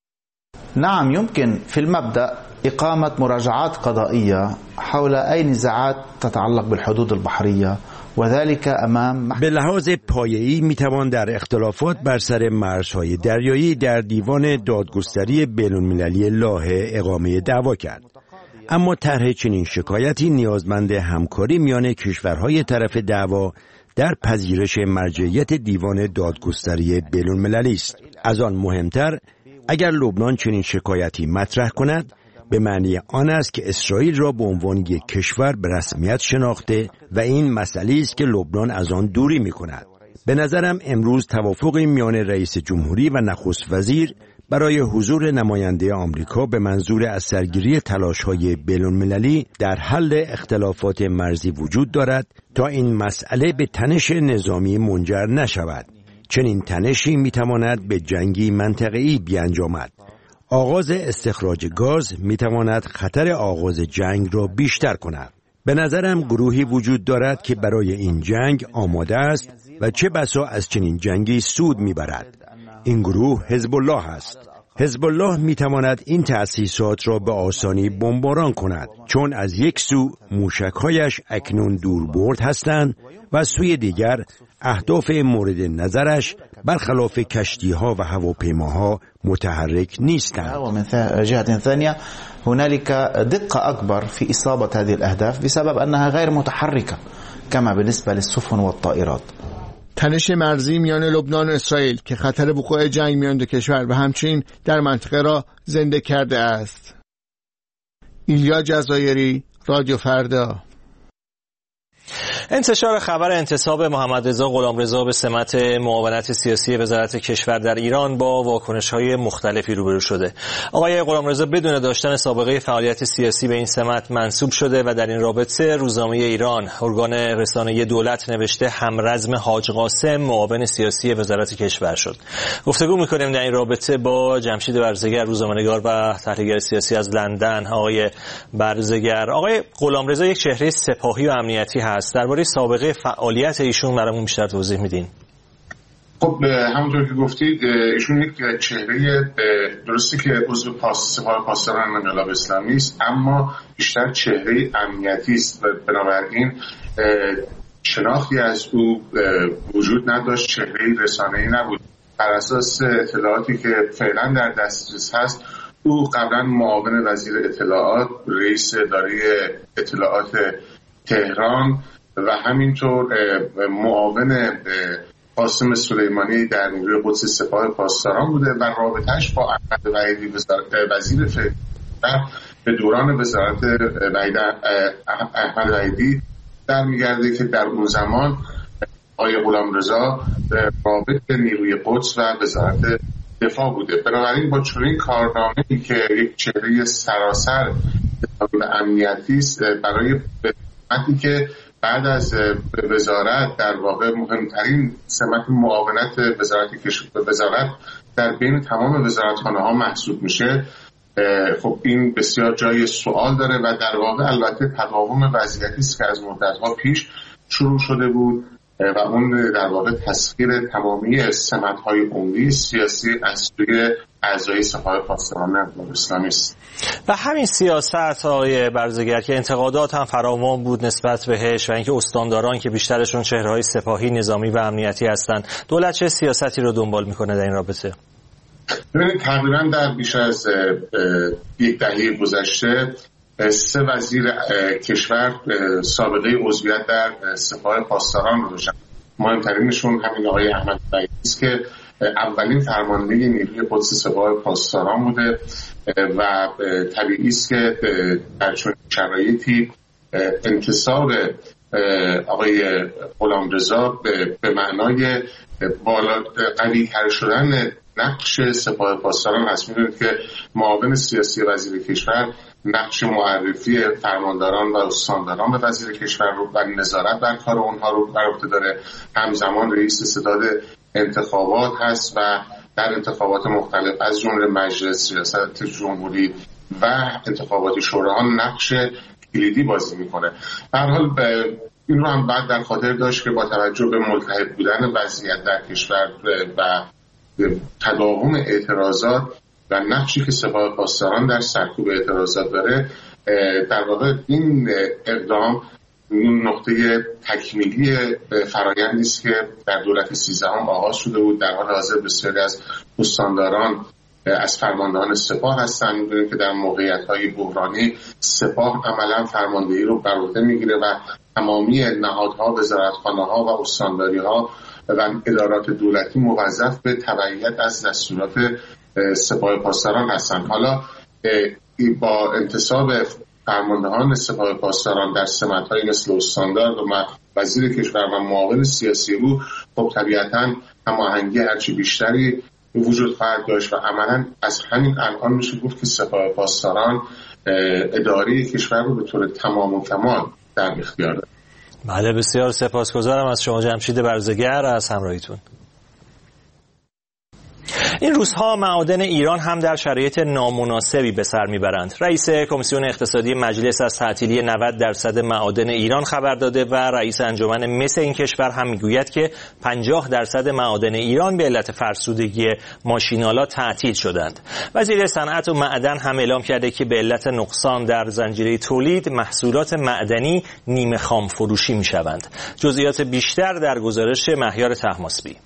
نعم يمكن في المبدأ إقامة مراجعات قضائية حول أي نزاعات تتعلق بالحدود البحرية وذلك أمام به لحاظ پایه‌ای میتوان در اختلافات بر سر مرزهای دریایی در دیوان دادگستری بین‌المللی لاهه اقامه دعوا کرد. اما طرح چنین شکایتی نیازمند همکاری میان کشورهای طرف دعوا در پذیرش مرجعیت دیوان دادگستری بین‌المللی است. از آن مهمتر، اگر لبنان چنین شکایتی مطرح کند، به معنی آن است که اسرائیل را به عنوان یک کشور به رسمیت شناخته و این مسئله است که لبنان از آن دوری می‌کند. به نظرم امروز توافقی میان رئیس جمهوری و نخست وزیر برای حضور نماینده آمریکا به منظور از سرگیری تلاش‌های بین‌المللی در حل اختلافات مرزی وجود دارد تا این مسئله به تنش نظامی منجر نشود. چنین تنشی می‌تواند به جنگی منطقه‌ای بیانجامد. آغاز استخراج گاز می‌تواند خطر آغاز جنگ را بیشتر کند. به نظرم گروهی وجود دارد که برای این جنگ آماده است و چه بسا از چنین جنگی سود می‌برد. این گروه حزب الله است. حزب الله می‌تواند این تأسیسات را به آسانی بمباران کند، چون از یک سو موشک‌هایش اکنون دوربرد هستند و سوی دیگر اهداف مورد نظرش برخلاف کشتی‌ها و هواپیماها متحرک نیستند. ومن جهة ثانية هنالك دقة أكبر في إصابة هذه الأهداف بسبب أنها غير متحركة كما بالنسبة للسفن والطائرات. تنش مرزی میان لبنان و اسرائیل که خطر وقوع جنگ میان دو کشور و همچنین در منطقه را زنده کرده است. ایلیا جزایری، رادیو فردا. انتشار خبر انتصاب محمدرضا غلامرضا به سمت معاونت سیاسی وزارت کشور در ایران با واکنش‌های مختلفی روبرو شده. آقای غلامرضا بدون داشتن سابقه فعالیت سیاسی به این سمت منصوب شده و در این رابطه روزنامه ایران، ارگان رسانه‌ای دولت، نوشته همرزم حاج قاسم معاون سیاسی وزارت کشور شد. گفتگو می‌کنیم در این رابطه با جمشید برزگر، روزنامه‌نگار و تحلیلگر سیاسی از لندن. آقای برزگر، آقای غلامرضا یک چهره سپاهی و امنیتی هست. درباره سابقه فعالیت ایشون برامون بیشتر توضیح میدین؟ خب همونطور که گفتید ایشون یک چهره درسته که عضو سپاه پاسداران انقلاب اسلامی است، اما بیشتر چهره امنیتی است و بنابراین شناختی از او وجود نداشت، چهره رسانه‌ای نبود. بر اساس اطلاعاتی که فعلا در دسترس هست، او قبلا معاون وزیر اطلاعات، رئیس اداره اطلاعات تهران و همینطور معاون قاسم سلیمانی در نیروی قدس سپاه پاسداران بوده و رابطه‌اش با احمد وحیدی وزیر فعلی به دوران وزارت احمد وحیدی در میگرده که در اون زمان آقای غلامرضا رابط نیروی قدس و وزارت دفاع بوده. بنابراین با چنین کارنامه‌ای که یک چهره سراسر امنیتی است برای وقتی که بعد از وزارت در واقع مهمترین سمت معاونت وزارت در بین تمام وزارتخانه‌ها محسوب میشه، خب این بسیار جای سوال داره و در واقع البته تداوم وضعیتی است که از مدت‌ها پیش شروع شده بود و اون در واقع تسخیر تمامی سمت‌های عمومی سیاسی از سوی اعضای سپاه پاسداران انقلاب اسلامی است. و همین سیاست آقای برزگر که انتقادات هم فراوان بود نسبت بهش و اینکه استانداران که بیشترشون چهره‌های سپاهی، نظامی و امنیتی هستند، دولت چه سیاستی رو دنبال میکنه در این رابطه؟ ببینید تقریبا در بیش از یک دهه گذشته 3 وزیر کشور سابقه عضویت در سپاه پاسداران رو داشتن. مهمترینشون همین آقای احمد وحیدی است که اولین فرمانده نیروی قدس سپاه پاسداران بوده و طبیعی است که در چنین شرایطی انتصاب آقای غلامرضا به معنای بالا قوی‌تر شدن نقش سپاه پاسداران هست. می‌دونید که معاون سیاسی وزیر کشور نقش معرفی فرمانداران و استانداران به وزیر کشور رو و نظارت بر کار اونها رو بر عهده داره. همزمان رئیس ستاد انتخابات هست و در انتخابات مختلف از جمله مجلس، ریاست جمهوری و انتخابات شوراها نقش کلیدی بازی میکنه. به هر حال این رو هم بعد در خاطر داشت که با توجه به ملتهب بودن وضعیت در کشور و تداوم اعتراضات و نقشی که سپاه پاسداران در سرکوب اعتراضات داره، در واقع این اقدام نقطه تکمیلی فرایندی است که در دولت 13 آغاز شده بود. در حال حاضر بسیاری از استانداران از فرماندهان سپاه هستند. می‌دونید که در موقعیت‌های بحرانی سپاه عملاً فرماندهی رو بر عهده می‌گیره و تمامی نهادها، وزارتخانه‌ها و استانداری‌ها و ادارات دولتی موظف به تبعیت از دستورات سپاه پاسداران هستند. حالا با انتصاب فرماندهان سپاه پاسداران در سمت‌های مثل استاندار و وزیر کشور و معاون سیاسی او، خب طبیعتاً هماهنگی هرچی بیشتری وجود خواهد داشت و عملاً از همین الان میشه گفت که سپاه پاسداران اداره کشور رو به طور تمام و کمال در اختیار داره. بله، بسیار سپاسگزارم از شما جمشید برزگر از همراهیتون. این روزها معادن ایران هم در شرایط نامناسبی به سر میبرند. رئیس کمیسیون اقتصادی مجلس از تعطیلی 90% معادن ایران خبر داده و رئیس انجمن مس این کشور هم میگوید که 50% معادن ایران به علت فرسودگی ماشین‌آلات تعطیل شدند. وزیر صنعت و معدن هم اعلام کرده که به علت نقصان در زنجیره تولید محصولات معدنی نیمه خام فروشی میشوند. جزئیات بیشتر در گزارش مهیار طهماسبی.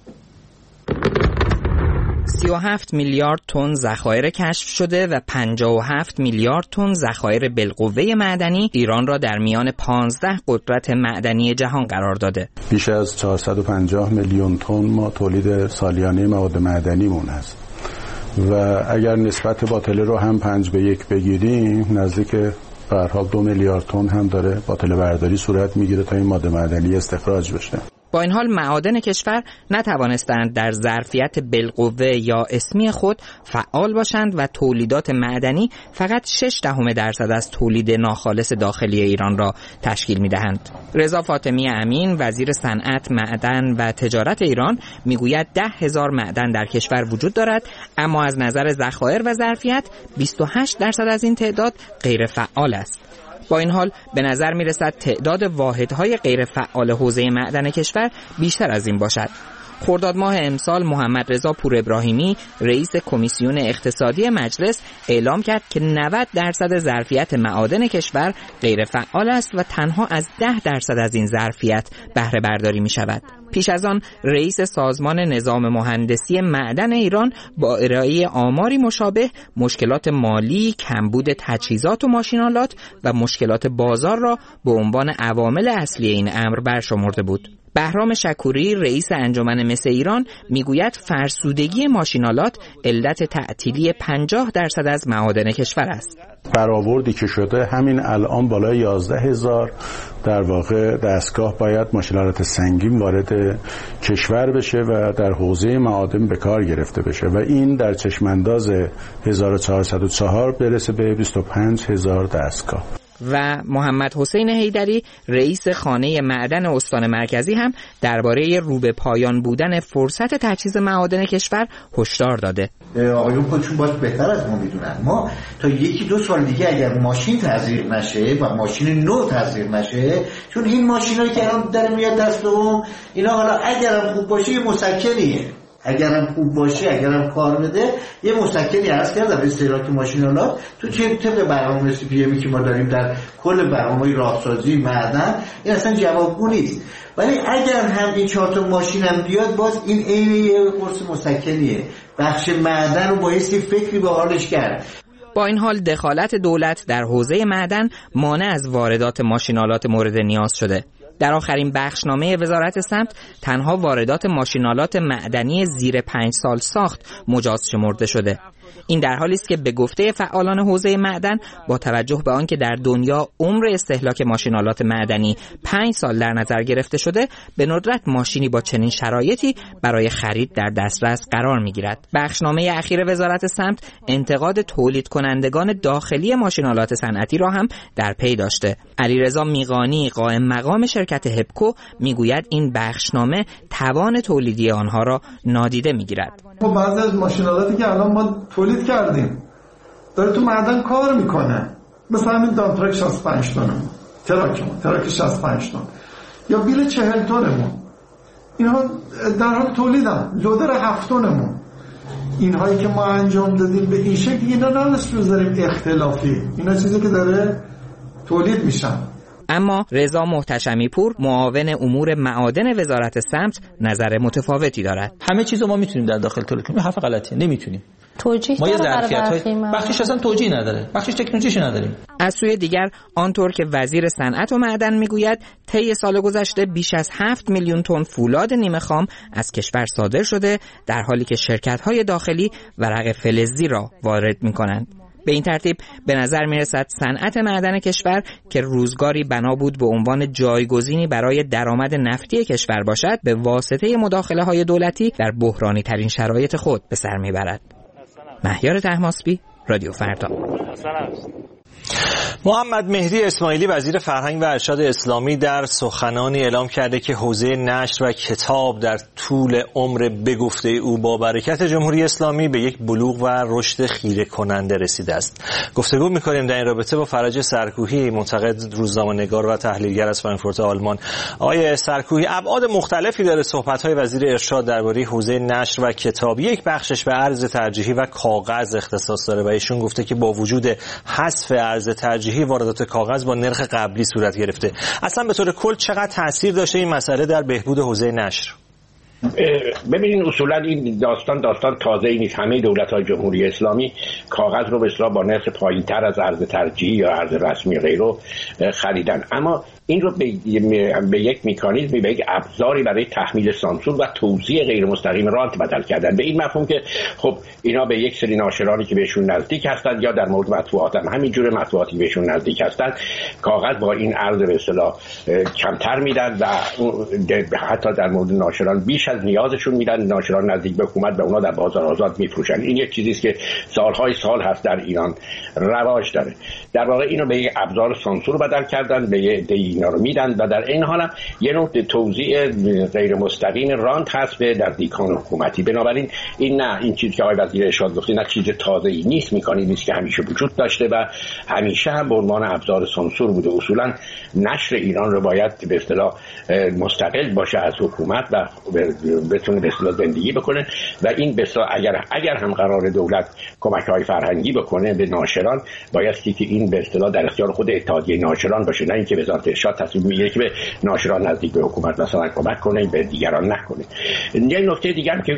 37 میلیارد تن ذخایر کشف شده و 57 میلیارد تن ذخایر بالقوه معدنی ایران را در میان 15 قدرت معدنی جهان قرار داده. بیش از 450 میلیون تن ما تولید سالیانه مواد معدنیمون هست و اگر نسبت باطله رو هم 5:1 بگیریم نزدیک به هر حال 2 میلیارد تن هم داره باطله برداری صورت میگیره تا این ماده معدنی استخراج بشه. با این حال معادن کشور نتوانستند در ظرفیت بالقوه یا اسمی خود فعال باشند و تولیدات معدنی فقط 0.6% از تولید ناخالص داخلی ایران را تشکیل می‌دهند. رضا فاطمی امین وزیر صنعت، معدن و تجارت ایران میگوید 10,000 معدن در کشور وجود دارد، اما از نظر ذخایر و ظرفیت 28% از این تعداد غیر فعال است. با این حال به نظر می رسد تعداد واحدهای غیر فعال حوزه معدن کشور بیشتر از این باشد. خرداد ماه امسال محمد رضا پور ابراهیمی رئیس کمیسیون اقتصادی مجلس اعلام کرد که 90% ظرفیت معادن کشور غیر فعال است و تنها از 10% از این ظرفیت بهره برداری می شود. پیش از آن رئیس سازمان نظام مهندسی معدن ایران با ارائه آماری مشابه مشکلات مالی، کمبود تجهیزات و ماشین‌آلات و مشکلات بازار را به عنوان عوامل اصلی این امر برشمرده بود. بهرام شکوری رئیس انجمن مس ایران میگوید فرسودگی ماشین‌آلات علت تعطیلی 50% از معادن کشور است. برآوردی که شده همین الان بالای 11,000 در واقع دستگاه باید ماشین‌آلات سنگین وارد کشور بشه و در حوزه معادن به کار گرفته بشه و این در چشمانداز 1404 برسه به 25,000 دستگاه. و محمد حسین حیدری رئیس خانه معدن استان مرکزی هم درباره رو به پایان بودن فرصت تجهیز معادن کشور هشدار داده. آقایون خودشون باید بهتر از ما میدونن. ما تا 1-2 سال دیگه اگر ماشین تزریق نشه و ماشین نو تزریق نشه، چون این ماشینایی که الان در میاد دستم اینا حالا اگرم خوب باشه یه مسکنیه، اگرم خوب باشه، اگرم کار بده یه مسکنی عرض کردم استهلاک ماشین‌آلات تو چه طبق برنامه CPM که ما داریم در کل برنامه‌های راهسازی معدن این اصلا جوابگو نیست. ولی اگر هم این 4 ماشین هم بیاد باز این عین یه قرص مسکنیه. بخش معدن رو بایستی فکری به حالش کرد. با این حال دخالت دولت در حوزه معدن مانع از واردات ماشین‌آلات مورد نیاز شده. در آخرین بخشنامه وزارت سمت تنها واردات ماشین‌آلات معدنی زیر 5 سال ساخت مجاز شمرده شده. این در حالی است که به گفته فعالان حوزه معدن با توجه به آنکه در دنیا عمر استهلاک ماشین‌آلات معدنی 5 سال در نظر گرفته شده، به ندرت ماشینی با چنین شرایطی برای خرید در دسترس قرار می‌گیرد. بخشنامه اخیر وزارت سمت انتقاد تولید کنندگان داخلی ماشین‌آلات صنعتی را هم در پی داشته. علیرضا میغانی قائم مقام شرکت هپکو میگوید این بخشنامه توان تولیدی آنها را نادیده میگیرد. بعضی از ماشین‌آلاتی که الان ما تولید کردیم داره تو معدن کار میکنه، مثلا همین دامتراک 65 تنمون، تراک 65 تن یا بیل 40 تنمون، اینها در حال تولیدن. لودر 7 تنمون، اینهایی که ما انجام دادیم به این شکل، اینا نمیشه بذاریم اختلافی، اینا چیزی که داره تولید میشن. اما رضا محتشمی پور معاون امور معادن وزارت سمت نظر متفاوتی دارد. همه چیزو ما میتونیم در داخل تولید کنیم، حرف غلطیه، نمیتونیم. توجیه ما یه ظرفیت‌های بخشش اصلا توجیه نداره، بخشش تکنولوژیش نداریم. از سوی دیگر آنطور که وزیر صنعت و معدن میگوید طی سال گذشته بیش از 7 میلیون تن فولاد نیمه خام از کشور صادر شده، در حالی که شرکت‌های داخلی ورق فلزی را وارد می‌کنند. به این ترتیب به نظر میرسد صنعت معدن کشور که روزگاری بنا بود به عنوان جایگزینی برای درآمد نفتی کشور باشد، به واسطه مداخله‌های دولتی در بحرانی ترین شرایط خود به سر میبرد. مهیار طهماسبی، رادیو فردا. محمد مهدی اسماعیلی وزیر فرهنگ و ارشاد اسلامی در سخنانی اعلام کرده که حوزه نشر و کتاب در طول عمر به گفته او با برکت جمهوری اسلامی به یک بلوغ و رشد خیره کننده رسیده است. گفتگو می‌کنیم در این رابطه با فرج سرکوهی، منتقد، روزنامه‌نگار و تحلیلگر از فرانکفورت آلمان. آقای سرکوهی، ابعاد مختلفی داره صحبت‌های وزیر ارشاد درباره حوزه نشر و کتاب. یک بخشش به ارز ترجیحی و کاغذ اختصاص داره و ایشون گفته که با وجود حذف ارز ترجیحی واردات کاغذ با نرخ قبلی صورت گرفته. اصلا به طور کل چقدر تاثیر داشته این مسئله در بهبود حوزه نشر؟ ببینید اصولا این داستان تازه‌ای نیست. همه دولت‌های جمهوری اسلامی کاغذ رو به اصطلاح با نرخ پایین‌تر از ارز ترجیحی یا ارز رسمی غیره خریدن، اما این رو به یک مکانیزمی، به یک ابزاری برای تحمیل سانسور و توزیع غیر مستقیم رانت بدل کردن، به این مفهوم که خب اینا به یک سری ناشرانی که بهشون نزدیک هستند یا در مورد مطبوعات هم همینجوره، مطبوعاتی بهشون نزدیک هستند کاغذ با این ارز به اصطلاح کمتر میدن و حتی در مورد ناشران بیش از نیازشون میدن. ناشران نزدیک به حکومت به اونا در بازار آزاد میفروشن. این یک چیزی است که سالهای سال هست در ایران رواج داره. در واقع اینو به یک ابزار سانسور بدل کردن، به اینا رو میدن و در این حال هم یه نوع توزیع غیر مستقیم رانت هست در دیکان حکومتی. بنابراین این چیزی که آقای وزیر ارشاد گفت نه چیز تازه‌ای نیست، میکنی نیست که همیشه وجود داشته و همیشه هم به عنوان ابزار سانسور بوده. اصولا نشر ایران رو باید به اصطلاح مستقل باشه از حکومت و بتونه به اصطلاح زندگی بکنه و این به اصطلاح اگر هم قرار دولت کمک‌های فرهنگی بکنه به ناشران، بایستی که این به اصطلاح در اختیار خود اتحادیه ناشران باشه، نه اینکه وزارت ارشاد تصمیم میگیره که به ناشران نزدیک به حکومت مثلا کمک کنه به دیگران نکنه. یه نکته دیگر که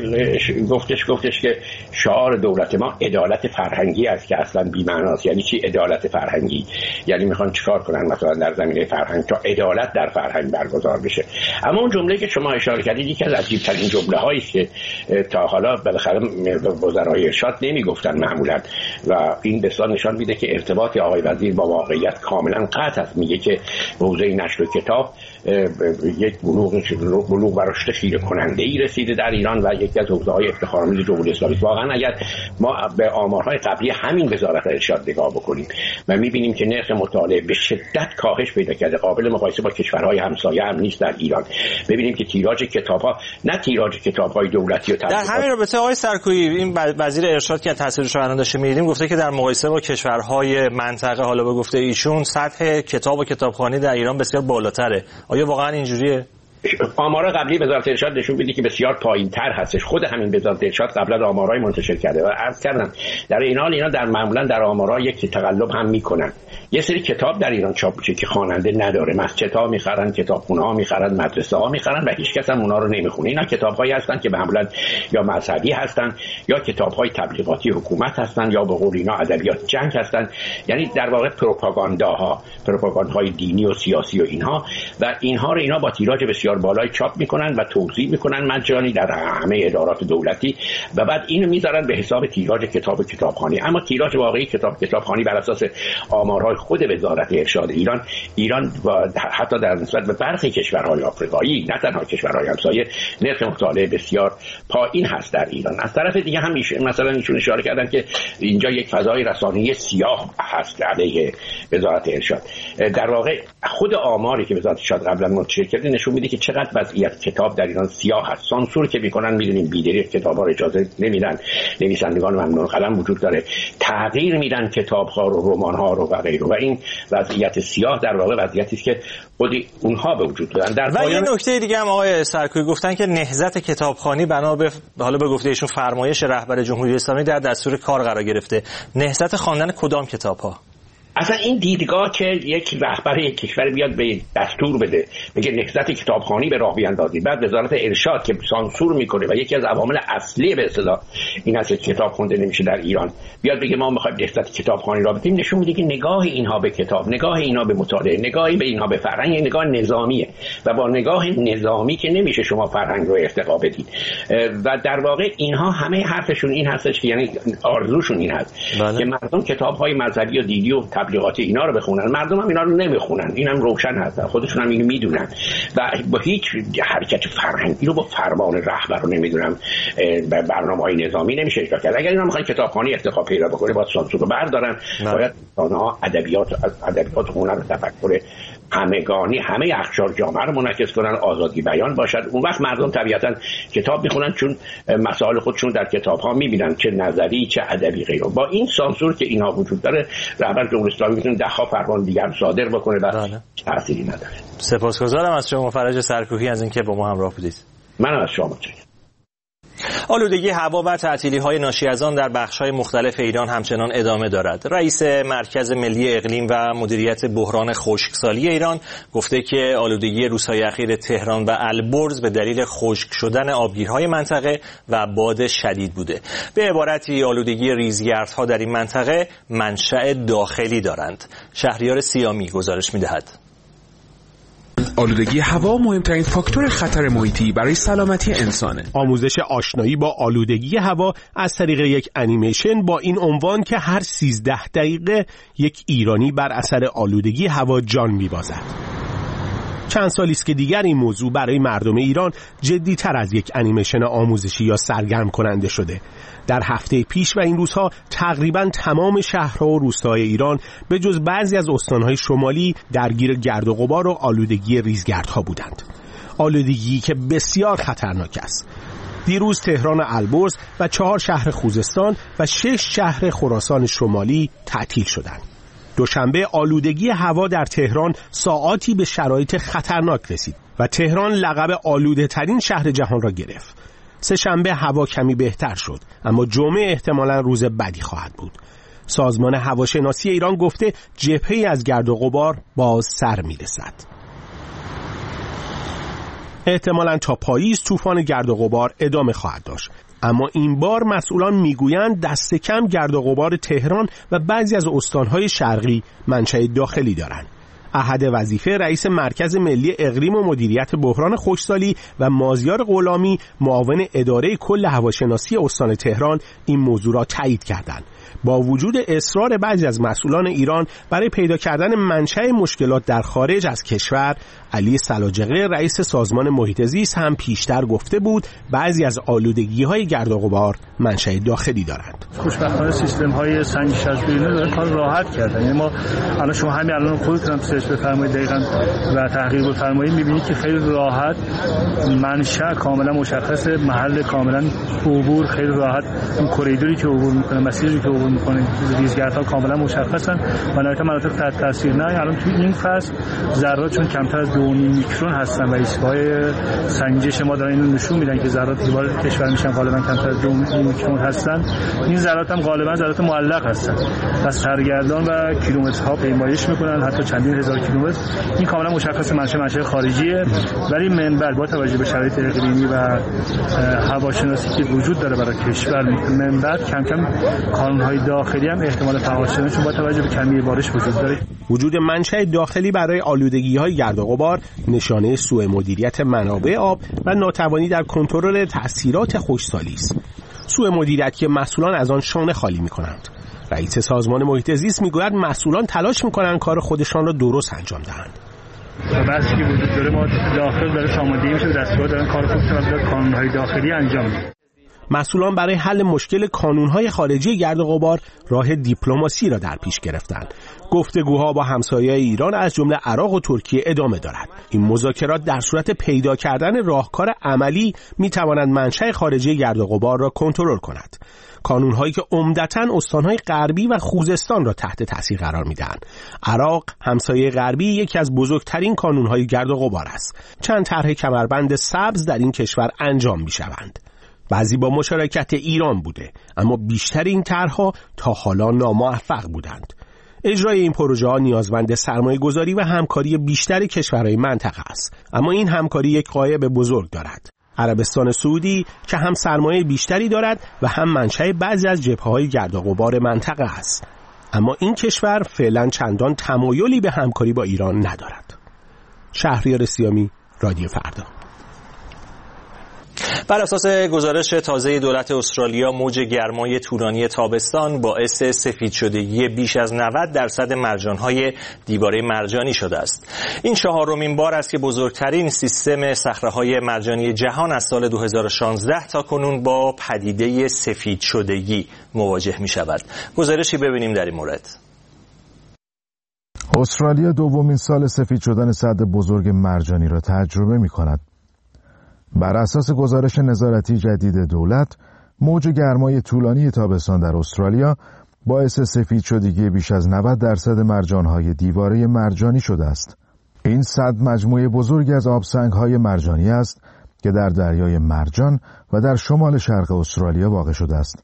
گفتش که شعار دولت ما عدالت فرهنگی است که اصلا بی‌معناست. یعنی چی عدالت فرهنگی؟ یعنی میخوان چیکار کنن مثلا در زمینه فرهنگ تا عدالت در فرهنگ برگزار بشه؟ اما اون جمله‌ای که شما اشاره کردید یکی از عجیب‌ترین جمله‌هایی است که تا حالا بالاخره وزرای ارشاد نمیگفتن معمولا و این بسیار نشان میده که ارتباط آقای وزیر با واقعیت کاملا قطع است. میگه که حوزه نشر و کتاب یک بلوغ و رشد خیره کننده‌ای رسیده در ایران و یکی از حوزه‌های افتخارآمیز جمهوری اسلامی. واقعا اگر ما به آمارهای قبلی همین وزارت ارشاد نگاه بکنیم و می‌بینیم که نرخ مطالعه به شدت کاهش پیدا کرده، قابل مقایسه با کشورهای همسایه هم نیست در ایران. ببینیم که تیراژ کتاب‌ها، نه تیراژ کتاب‌های دولتی و در همین رابطه آقای سرکویی، این وزیر ارشاد که تاثیرش رو الان داشته می‌دیدیم گفته که در مقایسه با کشورهای منطقه، حالا به گفته ایشون، سطح کتاب و کتابخوانی در ایران بسیار بالاتره. آیا واقعا اینجوریه؟ آمار قبلی وزارت ارشاد نشون میده که بسیار پایین‌تر هستش. خود همین وزارت ارشاد قبلا آمارای منتشر کرده و عرض کردم در این حال اینا در معمولا در آمارا یک تقلب هم میکنن. یه سری کتاب در ایران چاپ میشه که خواننده نداره، مسجدها میخرن، کتابخونه‌ها میخرن، مدرسه‌ها میخرن و هیچ کس هم اونا رو نمیخونه. اینا کتاب‌هایی هستن که معمولا یا مذهبی هستن یا کتاب‌های تبلیغاتی حکومت هستن یا به قول اینا ادبیات جنگ هستن. یعنی در واقع پروپاگانداهای دینی و سیاسی و اینها رو اینا با تیراژ بسیار بالای چاپ میکنن و توزیع میکنن مجانی در همه ادارات دولتی و بعد اینو میذارن به حساب تیراژ کتابخوانی. اما تیراژ واقعی کتابخوانی بر اساس آمارهای خود وزارت ارشاد ایران و حتی در نسبت به برخی کشورهای آفریقایی، نه تنها کشورهای همسایه، نرخ مطالعه بسیار پایین هست در ایران. از طرف دیگه هم مثلا ایشون اشاره کردن که اینجا یک فضای رسانه‌ای سیاه هست علیه وزارت ارشاد. در واقع خود آماری که وزارت ارشاد قبلا منتشر کرده نشون میده که چقدر وضعیت کتاب در ایران سیاه هست. سانسور که میکنن میدونیم، بیدری کتابا رو اجازه نمیدن، نویسندگان ممنوع قلم وجود داره، تغییر میدن کتاب‌ها رو، رمان‌ها رو و غیره و این وضعیت سیاه در واقع وضعیتی است که خود اونها به وجود دارن. در و یه نکته دیگه هم آقای سرکویی گفتن که نهضت کتابخوانی بنا به حالا به گفته ایشون فرمایش رهبر جمهوری اسلامی در دستور کار قرار گرفته. نهضت خواندن کدام کتاب‌ها؟ اصلا این دیدگاه که یک رهبر یک کشور بیاد به دستور بده بگه نهضت کتابخوانی به راه بیاندازید، بعد وزارت ارشاد که سانسور میکنه و یکی از عوامل اصلی به اصطلاح این است که کتاب خونده نمیشه در ایران، بیاد بگه ما میخوایم نهضت کتابخوانی را بدیم، نشون میده که نگاه اینها به کتاب، نگاه اینها به مطالعه، نگاهی به اینها به فرهنگ نگاه نظامیه و با نگاه نظامی که نمیشه شما فرهنگ رو ارتقا بدید. و در واقع اینها همه حرفشون این هستش که یعنی آرزوشون این هست که مردم کتاب‌های مذهبی و دینی و تبلیغاتی اینا رو بخونن. مردم هم اینا رو نمیخونن، اینم روشن هست، خودشون هم اینو میدونن و با هیچ حرکت فرهنگی رو با فرمان رهبر رو نمیدونم برنامه‌های نظامی نمیشه اجرا کرد. اگر اینا میخوان کتابخوانی ارتقا پیدا بکنه باید سانسور رو بردارن، باید رسانه‌ها ادبیات هنر و تفکر همگانی همه اقشار جامعه رو منعکس کنن، آزادی بیان باشد. اون وقت مردم طبیعتا کتاب میخونن چون مسائل خودشون در کتاب‌ها میبینن، چه نظری چه ادبی غیره. با این سانسور که اینها وجود داره رهبر جمهوری اسلامی میتونه ده‌ها فرمان دیگر صادر بکنه و تأثیری نداره. سپاسگزارم از شما فرج سرکوهی از اینکه با ما همراه بودید. منم از شما متشکرم. آلودگی هوا و تعطیلی‌های ناشی از آن در بخش‌های مختلف ایران همچنان ادامه دارد. رئیس مرکز ملی اقلیم و مدیریت بحران خشکسالی ایران گفته که آلودگی روزهای اخیر تهران و البرز به دلیل خشک شدن آبگیرهای منطقه و باد شدید بوده. به عبارتی آلودگی ریزگردها در این منطقه منشأ داخلی دارند. شهریار سیامی گزارش می‌دهد. آلودگی هوا مهمترین فاکتور خطر محیطی برای سلامتی انسانه. آموزش آشنایی با آلودگی هوا از طریق یک انیمیشن با این عنوان که هر 13 دقیقه یک ایرانی بر اثر آلودگی هوا جان می‌بازد. چند سالی است که دیگر این موضوع برای مردم ایران جدی‌تر از یک انیمیشن آموزشی یا سرگرم کننده شده. در هفته پیش و این روزها تقریباً تمام شهرها و روستاهای ایران به جز بعضی از استانهای شمالی درگیر گرد و غبار و آلودگی ریزگردها بودند. آلودگی که بسیار خطرناک است. دیروز تهران و البرز و 4 شهر خوزستان و 6 شهر خراسان شمالی تعطیل شدند. دوشنبه آلودگی هوا در تهران ساعاتی به شرایط خطرناک رسید و تهران لقب آلوده ترین شهر جهان را گرفت. سه شنبه هوا کمی بهتر شد، اما جمعه احتمالاً روز بدی خواهد بود. سازمان هواشناسی ایران گفته جبهه‌ای از گرد و غبار باز سر می‌رسد. احتمالاً تا پاییز طوفان گرد و غبار ادامه خواهد داشت. اما این بار مسئولان میگویند دست کم گرد و غبار تهران و بعضی از استانهای شرقی منشأ داخلی دارند. احد وظیفه رئیس مرکز ملی اقلیم و مدیریت بحران خشکسالی و مازیار غلامی معاون اداره کل هواشناسی استان تهران این موضوع را تایید کردند. با وجود اصرار بعضی از مسئولان ایران برای پیدا کردن منشأ مشکلات در خارج از کشور، علی سلاجقه رئیس سازمان محیط زیست هم پیشتر گفته بود بعضی از آلودگی‌های گرد و غبار منشأ داخلی دارند. خوشبختانه سیستم‌های سنجش از بیرون داره کار راحت کردن. یعنی ما الان شما همین الان خودتون هم سرچ بفرمایید دقیقاً و تحقیق بفرمایید می‌بینید که خیلی راحت منشأ کاملا مشخصه، محل کاملا عبور خیلی راحت، اون کوریدوری که عبور می‌کنه، مسیری که عبور می‌کنه، ریزگردها کاملا مشخصن و نهایتاً مناطق تحت تاثیر نه. الان تو این فصل ذرات چون کمتر از 2.5 میکرون هستن و ایستگاه‌های سنجش ما دارن اینو نشون میدن که ذرات که وارد کشور میشن غالبا کمتر از 2 میکرون هستن. این ذرات هم غالبا ذرات معلق هستن و سرگردان و کیلومترها پیمایش میکنن، حتی چندین 10000 کیلومتر، این کاملا مشخص منشأ خارجیه، ولی منبع با توجه به شرایط اقلیمی و هواشناسی که وجود داره برای کشور، منبع کم کم کانون‌های داخلی هم احتمال فعال شدنشون با توجه به کمی بارش وجود داره. وجود منشأ داخلی برای آلودگی‌های گرد و غبار نشانه سوء مدیریت منابع آب و ناتوانی در کنترل تأثیرات خشکسالی است. سوء مدیریتی که مسئولان از آن شانه خالی می‌کنند. رئیس سازمان محیط زیست میگوید مسئولان تلاش می‌کنند کار خودشان را درست انجام دهند. بحثی که وجود داره ما داخل داره ساماندهی میشه، دستگاه دارن کار خودشون رو کانون‌های داخلی انجام میدن. مسئولان برای حل مشکل کانون‌های خارجی گرد و غبار راه دیپلماسی را در پیش گرفتند. گفتگوها با همسایه ایران از جمله عراق و ترکیه ادامه دارد. این مذاکرات در صورت پیدا کردن راهکار عملی می‌توانند منشأ خارجی گرد و غبار را کنترل کند. کانون‌هایی که عمدتاً استان‌های غربی و خوزستان را تحت تاثیر قرار می‌دهند. عراق همسایه غربی یکی از بزرگترین کانون‌های گرد و غبار است. چند طرح کمربند سبز در این کشور انجام می‌شوند. بعضی با مشارکت ایران بوده، اما بیشتر این طرح‌ها تا حالا ناموفق بودند. اجرای این پروژه‌ها نیازمند سرمایه‌گذاری و همکاری بیشتر کشورهای منطقه است، اما این همکاری یک غایب بزرگ دارد. عربستان سعودی که هم سرمایه بیشتری دارد و هم منشأ بعضی از جبهه‌های گرد و غبار منطقه است، اما این کشور فعلا چندان تمایلی به همکاری با ایران ندارد. شهریار سیامی، رادیو فردا. بر اساس گزارش تازه دولت استرالیا، موج گرمای طولانی تابستان باعث سفید شدگی بیش از 90% مرجان‌های دیواره مرجانی شده است. این 4مین بار است که بزرگترین سیستم صخره‌های مرجانی جهان از سال 2016 تا کنون با پدیده سفید شدگی مواجه می‌شود. گزارشی ببینیم در این مورد. استرالیا دومین سال سفید شدن سد بزرگ مرجانی را تجربه می‌کند. بر اساس گزارش نظارتی جدید دولت، موج گرمای طولانی تابستان در استرالیا باعث سفید شدگی بیش از 90% مرجان‌های دیواره مرجانی شده است. این سد مجموعه بزرگی از آبسنگ‌های مرجانی است که در دریای مرجان و در شمال شرق استرالیا واقع شده است.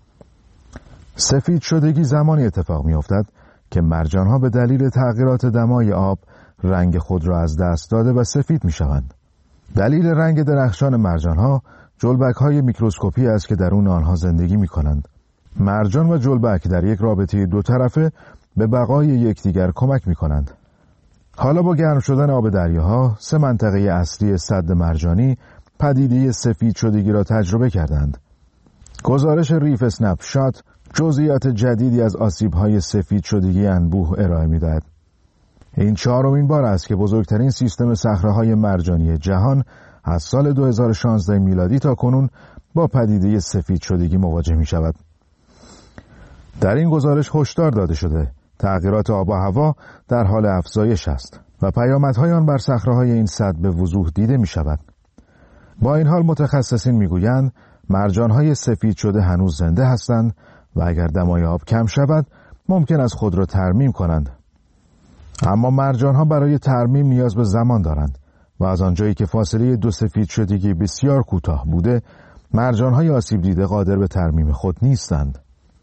سفید شدگی زمانی اتفاق می‌افتد که مرجان‌ها به دلیل تغییرات دمای آب رنگ خود را از دست داده و سفید می‌شوند. دلیل رنگ درخشان مرجان‌ها جلبک‌های میکروسکوپی است که درون آنها زندگی می‌کنند. مرجان و جلبک در یک رابطه دو طرفه به بقای یکدیگر کمک می‌کنند. حالا با گرم شدن آب دریاها، 3 منطقه اصلی سد مرجانی پدیده سفید شدگی را تجربه کردند. گزارش ریف اسنپ شات جزئیات جدیدی از آسیب‌های سفید شدگی انبوه ارائه می‌دهد. این 4مین بار است که بزرگترین سیستم صخره‌های مرجانی جهان از سال 2016 میلادی تا کنون با پدیده سفید شدگی مواجه می شود. در این گزارش هشدار داده شده تغییرات آب و هوا در حال افزایش است و پیامدهای آن بر صخره‌های این سد به وضوح دیده می شود. با این حال متخصصین می گویند مرجان‌های سفید شده هنوز زنده هستند و اگر دمای آب کم شود ممکن است خود را ترمیم کنند. اما مرجان‌ها برای ترمیم نیاز به زمان دارند و از آنجایی که فاصله 2 سفید شدگی بسیار کوتاه بوده، مرجان‌های آسیب دیده قادر به ترمیم خود نیستند.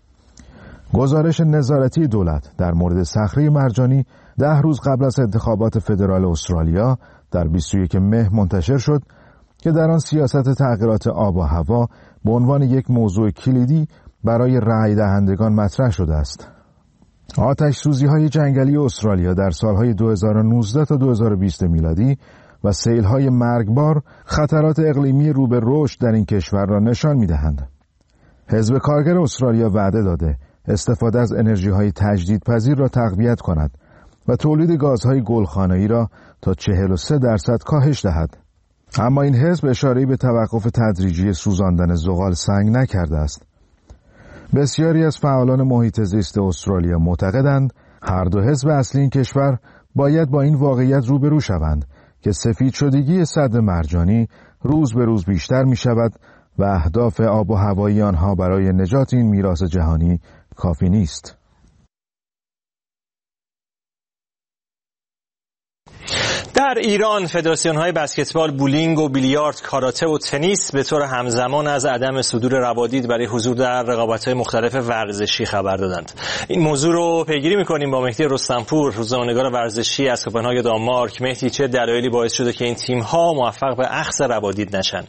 گزارش نظارتی دولت در مورد صخره مرجانی 10 روز قبل از انتخابات فدرال استرالیا در 21 مهر منتشر شد که در آن سیاست تغییرات آب و هوا به عنوان یک موضوع کلیدی برای رأی دهندگان مطرح شده است. آتش سوزی‌های جنگلی استرالیا در سالهای 2019 تا 2020 میلادی و سیل‌های مرگبار خطرات اقلیمی رو به رشد در این کشور را نشان می‌دهند. حزب کارگر استرالیا وعده داده استفاده از انرژی‌های تجدیدپذیر را تقویت کند و تولید گازهای گلخانه‌ای را تا 43% کاهش دهد. اما این حزب اشاره‌ای به توقف تدریجی سوزاندن زغال سنگ نکرده است. بسیاری از فعالان محیط زیست استرالیا معتقدند هر دو حزب اصلی این کشور باید با این واقعیت روبرو شوند که سفید شدگی سد مرجانی روز به روز بیشتر می شود و اهداف آب و هوایی آنها برای نجات این میراث جهانی کافی نیست. در ایران فدراسیون‌های بسکتبال، بولینگ و بیلیارد، کاراته و تنیس به طور همزمان از عدم صدور روادید برای حضور در رقابت‌های مختلف ورزشی خبر دادند. این موضوع رو پیگیری می‌کنیم با مهدی رستمپور، روزنامه‌نگار ورزشی از کوپنهاگ دانمارک. مهدی، چه دلایلی باعث شده که این تیم‌ها موفق به اخذ روادید نشن؟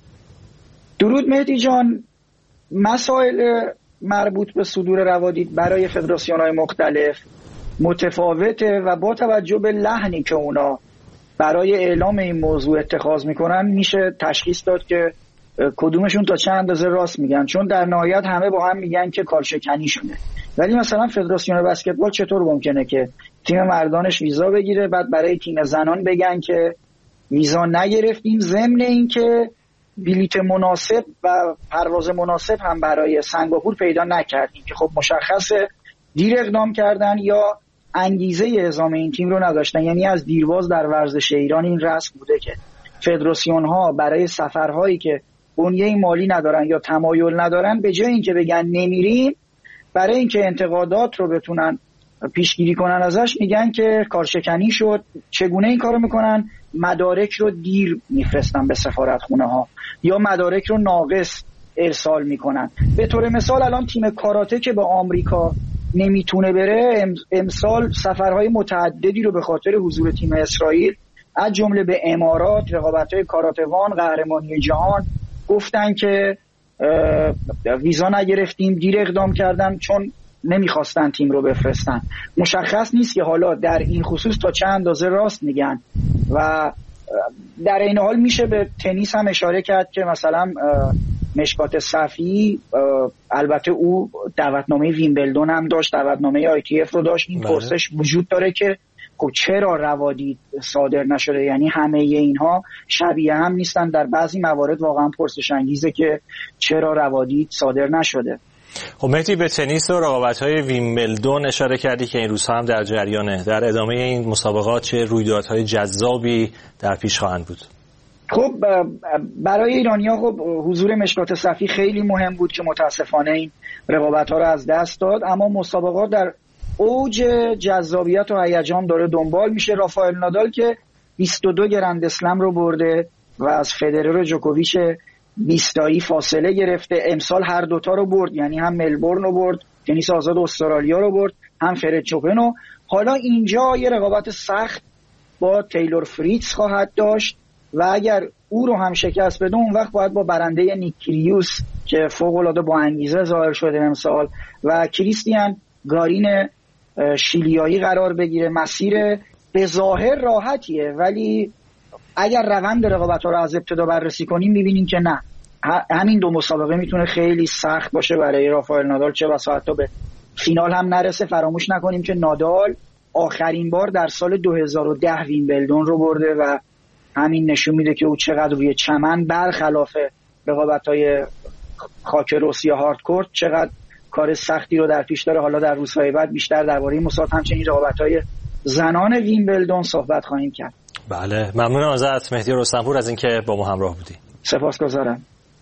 درود مهدی جان. مسائل مربوط به صدور روادید برای فدراسیون‌های مختلف متفاوته و با توجه به لحنی که اونا برای اعلام این موضوع اتخاذ میکنن میشه تشخیص داد که کدومشون تا چند اندازه راست میگن، چون در نهایت همه با هم میگن که کارشکنی شده. ولی مثلا فدراسیون بسکتبال چطور ممکنه که تیم مردانش ویزا بگیره بعد برای تیم زنان بگن که ویزا نگرفتیم، ضمن این که بلیت مناسب و پرواز مناسب هم برای سنگاپور پیدا نکردیم که خب مشخصه دیر اقدام کردن یا انگیزه اعزام این تیم رو نداشتن. یعنی از دیرباز در ورزش ایران این رسم بوده که فدراسیون ها برای سفرهایی که بنیه مالی ندارن یا تمایل ندارن به جای اینکه بگن نمیریم، برای اینکه انتقادات رو بتونن پیشگیری کنن ازش میگن که کارشکنی شد. چگونه این کارو میکنن؟ مدارک رو دیر میفرستن به سفارتخونه ها یا مدارک رو ناقص ارسال میکنن. به طور مثال الان تیم کاراته که به آمریکا نمیتونه بره، امسال سفرهای متعددی رو به خاطر حضور تیم اسرائیل از جمله به امارات، رقابت‌های کاراتوان، قهرمانی جهان، گفتن که ویزا نگرفتیم، دیر اقدام کردن چون نمیخواستن تیم رو بفرستن. مشخص نیست که حالا در این خصوص تا چند اندازه راست میگن. و در این حال میشه به تنیس هم اشاره کرد که مثلا مشکات صفی، البته او دعوتنامه ویمبلدون هم داشت، دعوتنامه ITF رو داشت. این پرسش وجود داره که خب چرا روادید صادر نشده؟ یعنی همه اینها شبیه هم نیستن. در بعضی موارد واقعا پرسش انگیزه که چرا روادید صادر نشده. خب مهدی، به تنیس و رقابت‌های ویمبلدون اشاره کردی که این روزها هم در جریانه. در ادامه این مسابقات چه رویدادهای جذابی در پیش خواهند بود؟ خب برای ایرانی‌ها خب حضور مشکات صفی خیلی مهم بود که متاسفانه این رقابت‌ها رو از دست داد، اما مسابقات در اوج جذابیت و هیجان داره دنبال میشه. رافائل نادال که 22 گرند اسلم رو برده و از فدرر و جوکوویچ 20 تایی فاصله گرفته. امسال هر دوتا رو برد، یعنی هم ملبورن رو برد، تنیس آزاد استرالیا رو برد، هم فرد چوپن رو. حالا اینجا یه رقابت سخت با تیلور فریتز خواهد داشت و اگر او رو هم شکست بده اون وقت باید با برنده نیک کیریوس که فوق‌العاده با انگیزه ظاهر شده امسال و کریستیان گارین شیلیایی قرار بگیره. مسیر به ظاهر راحتیه، ولی اگر روند رقابت‌ها رو از ابتدا بررسی کنیم می‌بینیم که نه، همین دو مسابقه میتونه خیلی سخت باشه برای رافائل نادال، چه بسا حتی به فینال هم نرسه. فراموش نکنیم که نادال آخرین بار در سال 2010 ویمبلدون رو برده و همین نشون میده که او چقدر روی چمن برخلاف رقابت‌های خاک روسیه هاردکورت چقدر کار سختی رو در پیش داره. حالا در روزهای بعد بیشتر درباره این مسابقه همچنین رقابت‌های زنان ویمبلدون صحبت خواهیم کرد. بله، ممنونم ازت مهدی رستمپور از اینکه با ما همراه بودی. سپاسگزارم.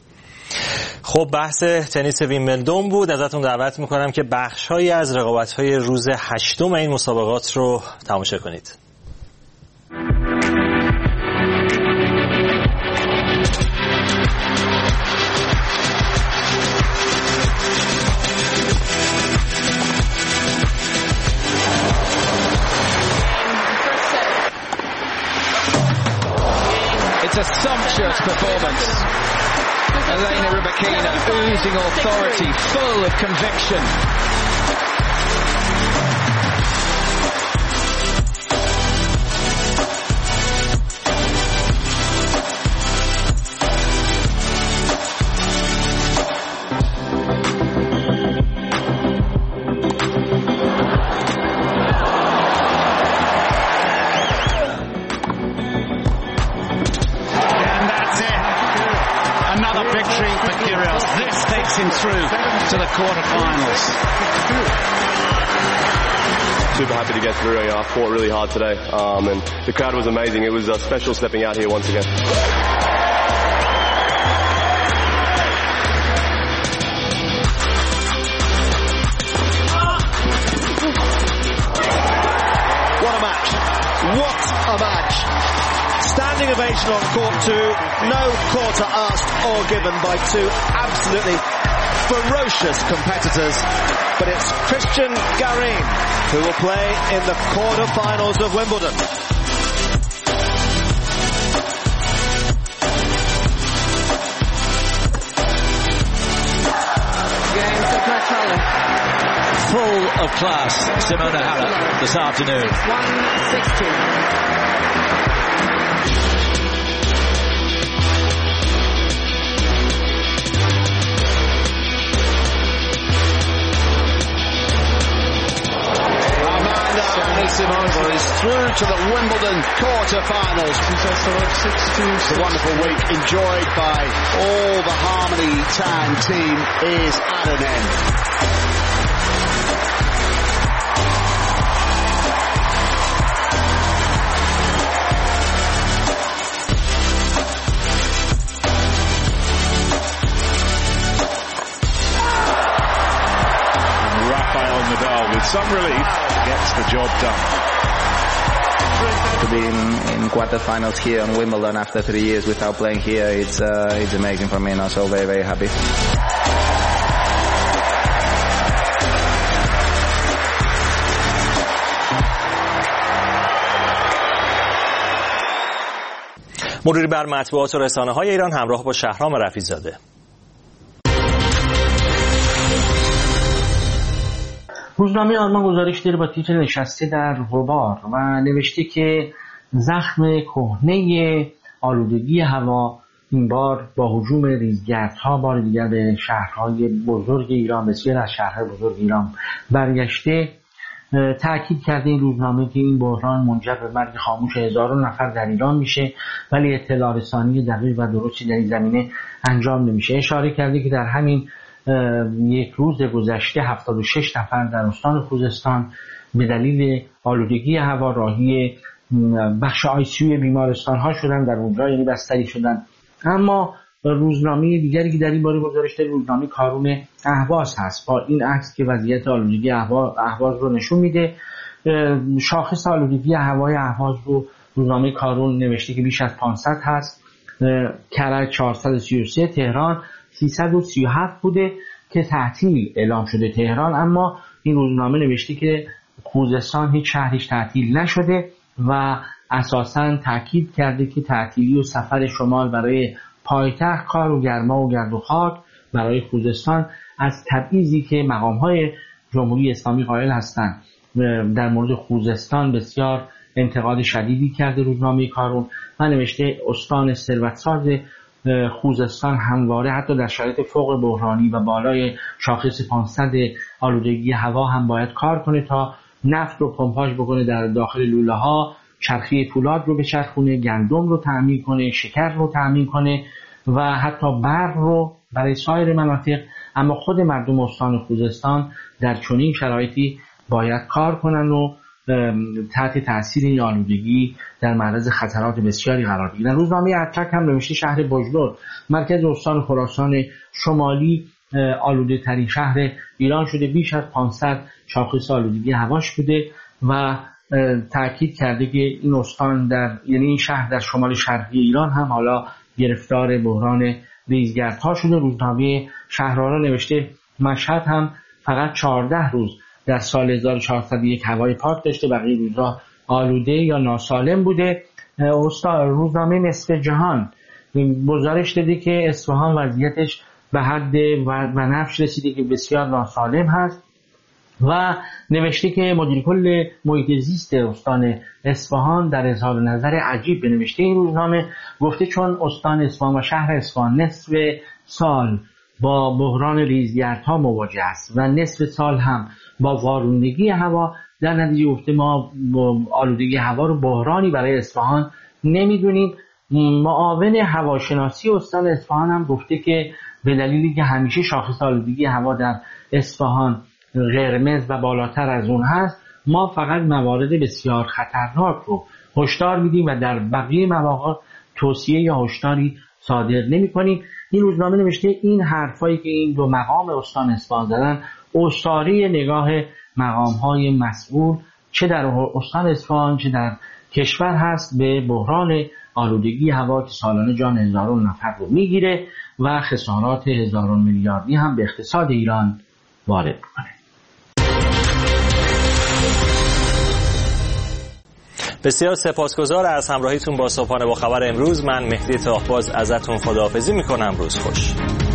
خب بحث تنیس ویمبلدون بود. ازتون دعوت میکنم که بخش‌هایی از رقابت‌های روز 8 این مسابقات رو تماشا کنید. It's a sumptuous performance. Elena Rybakina oozing authority, full of conviction. Through to the quarterfinals. Super happy to get through. I fought really hard today, and the crowd was amazing. It was special stepping out here once again. What a match! What a match! standing ovation on court two. No quarter asked or given by two absolutely ferocious competitors. But it's Christian Garin who will play in the quarter-finals of Wimbledon. Full of class, Simona Halep this afternoon. 160. Anisimova is through to the Wimbledon quarter-finals. The wonderful week enjoyed by all the Harmony Tan team is at an end. Rafael Nadal with some relief gets the job done. To be in quarterfinals here on Wimbledon after 3 years without playing here, it's amazing for me now, so very, very happy. مروری بر مطبوعات و رسانه‌های ایران همراه با شهرام رفیع‌زاده. روزنامه آلمان گزارش داره با تیتر نشسته در غبار و نوشته که زخم کهنه آلودگی هوا این بار با هجوم ریزگردها بار دیگر به شهرهای بزرگ ایران، بسیار از شهرهای بزرگ ایران برگشته. تأکید کرده این روزنامه که این بحران منجر به مرگ خاموش هزاران نفر در ایران میشه، ولی اطلاع رسانی دقیق و درستی در این زمینه انجام نمیشه. اشاره کرده که در همین یک روز گذشته 76 نفر در استان خوزستان به دلیل آلودگی هوا راهی بخش آیسیوی بیمارستان ها شدن، در اونجا یعنی بستری شدن. اما روزنامه دیگری که در این باره گزارش داره روزنامه کارون اهواز هست. با این عکس که وضعیت آلودگی اهواز رو نشون میده، شاخص آلودگی هوای اهواز رو روزنامه کارون نوشته که بیش از 500 هست، کرج 433، تهران 337 بوده که تعطیل اعلام شده تهران. اما این روزنامه نوشته که خوزستان هیچ شهرش تعطیل نشده و اساساً تاکید کرده که تعطیلی و سفر شمال برای پایتخت کار و گرما و گرد و خاک برای خوزستان از تبعیضی که مقام‌های جمهوری اسلامی قائل هستند در مورد خوزستان بسیار انتقاد شدیدی کرده روزنامه کارون و نوشته استان ثروتساز خوزستان همواره حتی در شرایط فوق بحرانی و بالای شاخص 500 آلودگی هوا هم باید کار کنه تا نفت رو پمپاژ بکنه در داخل لوله ها، چرخی فولاد رو بچرخونه، گندم رو تأمین کنه، شکر رو تأمین کنه و حتی برق رو برای سایر مناطق. اما خود مردم استان خوزستان در چنین شرایطی باید کار کنن و تحت تاثیر این آلودگی در معرض خطرات بسیاری قرار بگیرن. روزنامه اتک هم نوشته شهر بجلور مرکز استان خراسان شمالی آلوده ترین شهر ایران شده، بیش از 500 شاخص آلودگی هواش بوده و تأکید کرده که این استان یعنی این شهر در شمال شرقی ایران هم حالا گرفتار بحران ریزگردها شده. روزنامه شهرآرا نوشته مشهد هم فقط 14 روز در سال 1401 هوای پاک داشته، بقیه روزها آلوده یا ناسالم بوده. روزنامه نصف جهان گزارش داده که اصفهان وضعیتش به حد بنفش رسیده که بسیار ناسالم هست و نوشته که مدیر کل محیط زیست استان اصفهان در اظهار نظر عجیب به نوشته این روزنامه گفته چون استان اصفهان و شهر اصفهان نصف سال با بحران ریزگردها مواجه است و نصف سال هم با وارونگی هوا، در نتیجه گفته ما آلودگی هوا رو بحرانی برای اصفهان نمیدونیم. معاون هواشناسی استان اصفهان هم گفته که به دلیلی که همیشه شاخص آلودگی هوا در اصفهان قرمز و بالاتر از اون هست، ما فقط موارد بسیار خطرناک رو هشدار میدیم و در بقیه مواقع توصیه یا هشداری صادر نمی‌کنیم. این روزنامه نوشته این حرفایی که این دو مقام استان اصفهان زدن عصاره نگاه مقام‌های مسئول چه در استان اصفهان چه در کشور هست به بحران آلودگی هوا که سالانه جان هزاران نفر رو میگیره و خسارات هزاران میلیاردی هم به اقتصاد ایران وارد میکنه. بسیار سپاسگزار از همراهیتون با صبحانه با خبر امروز. من مهدی طاهباز ازتون خداحافظی میکنم. روز خوش.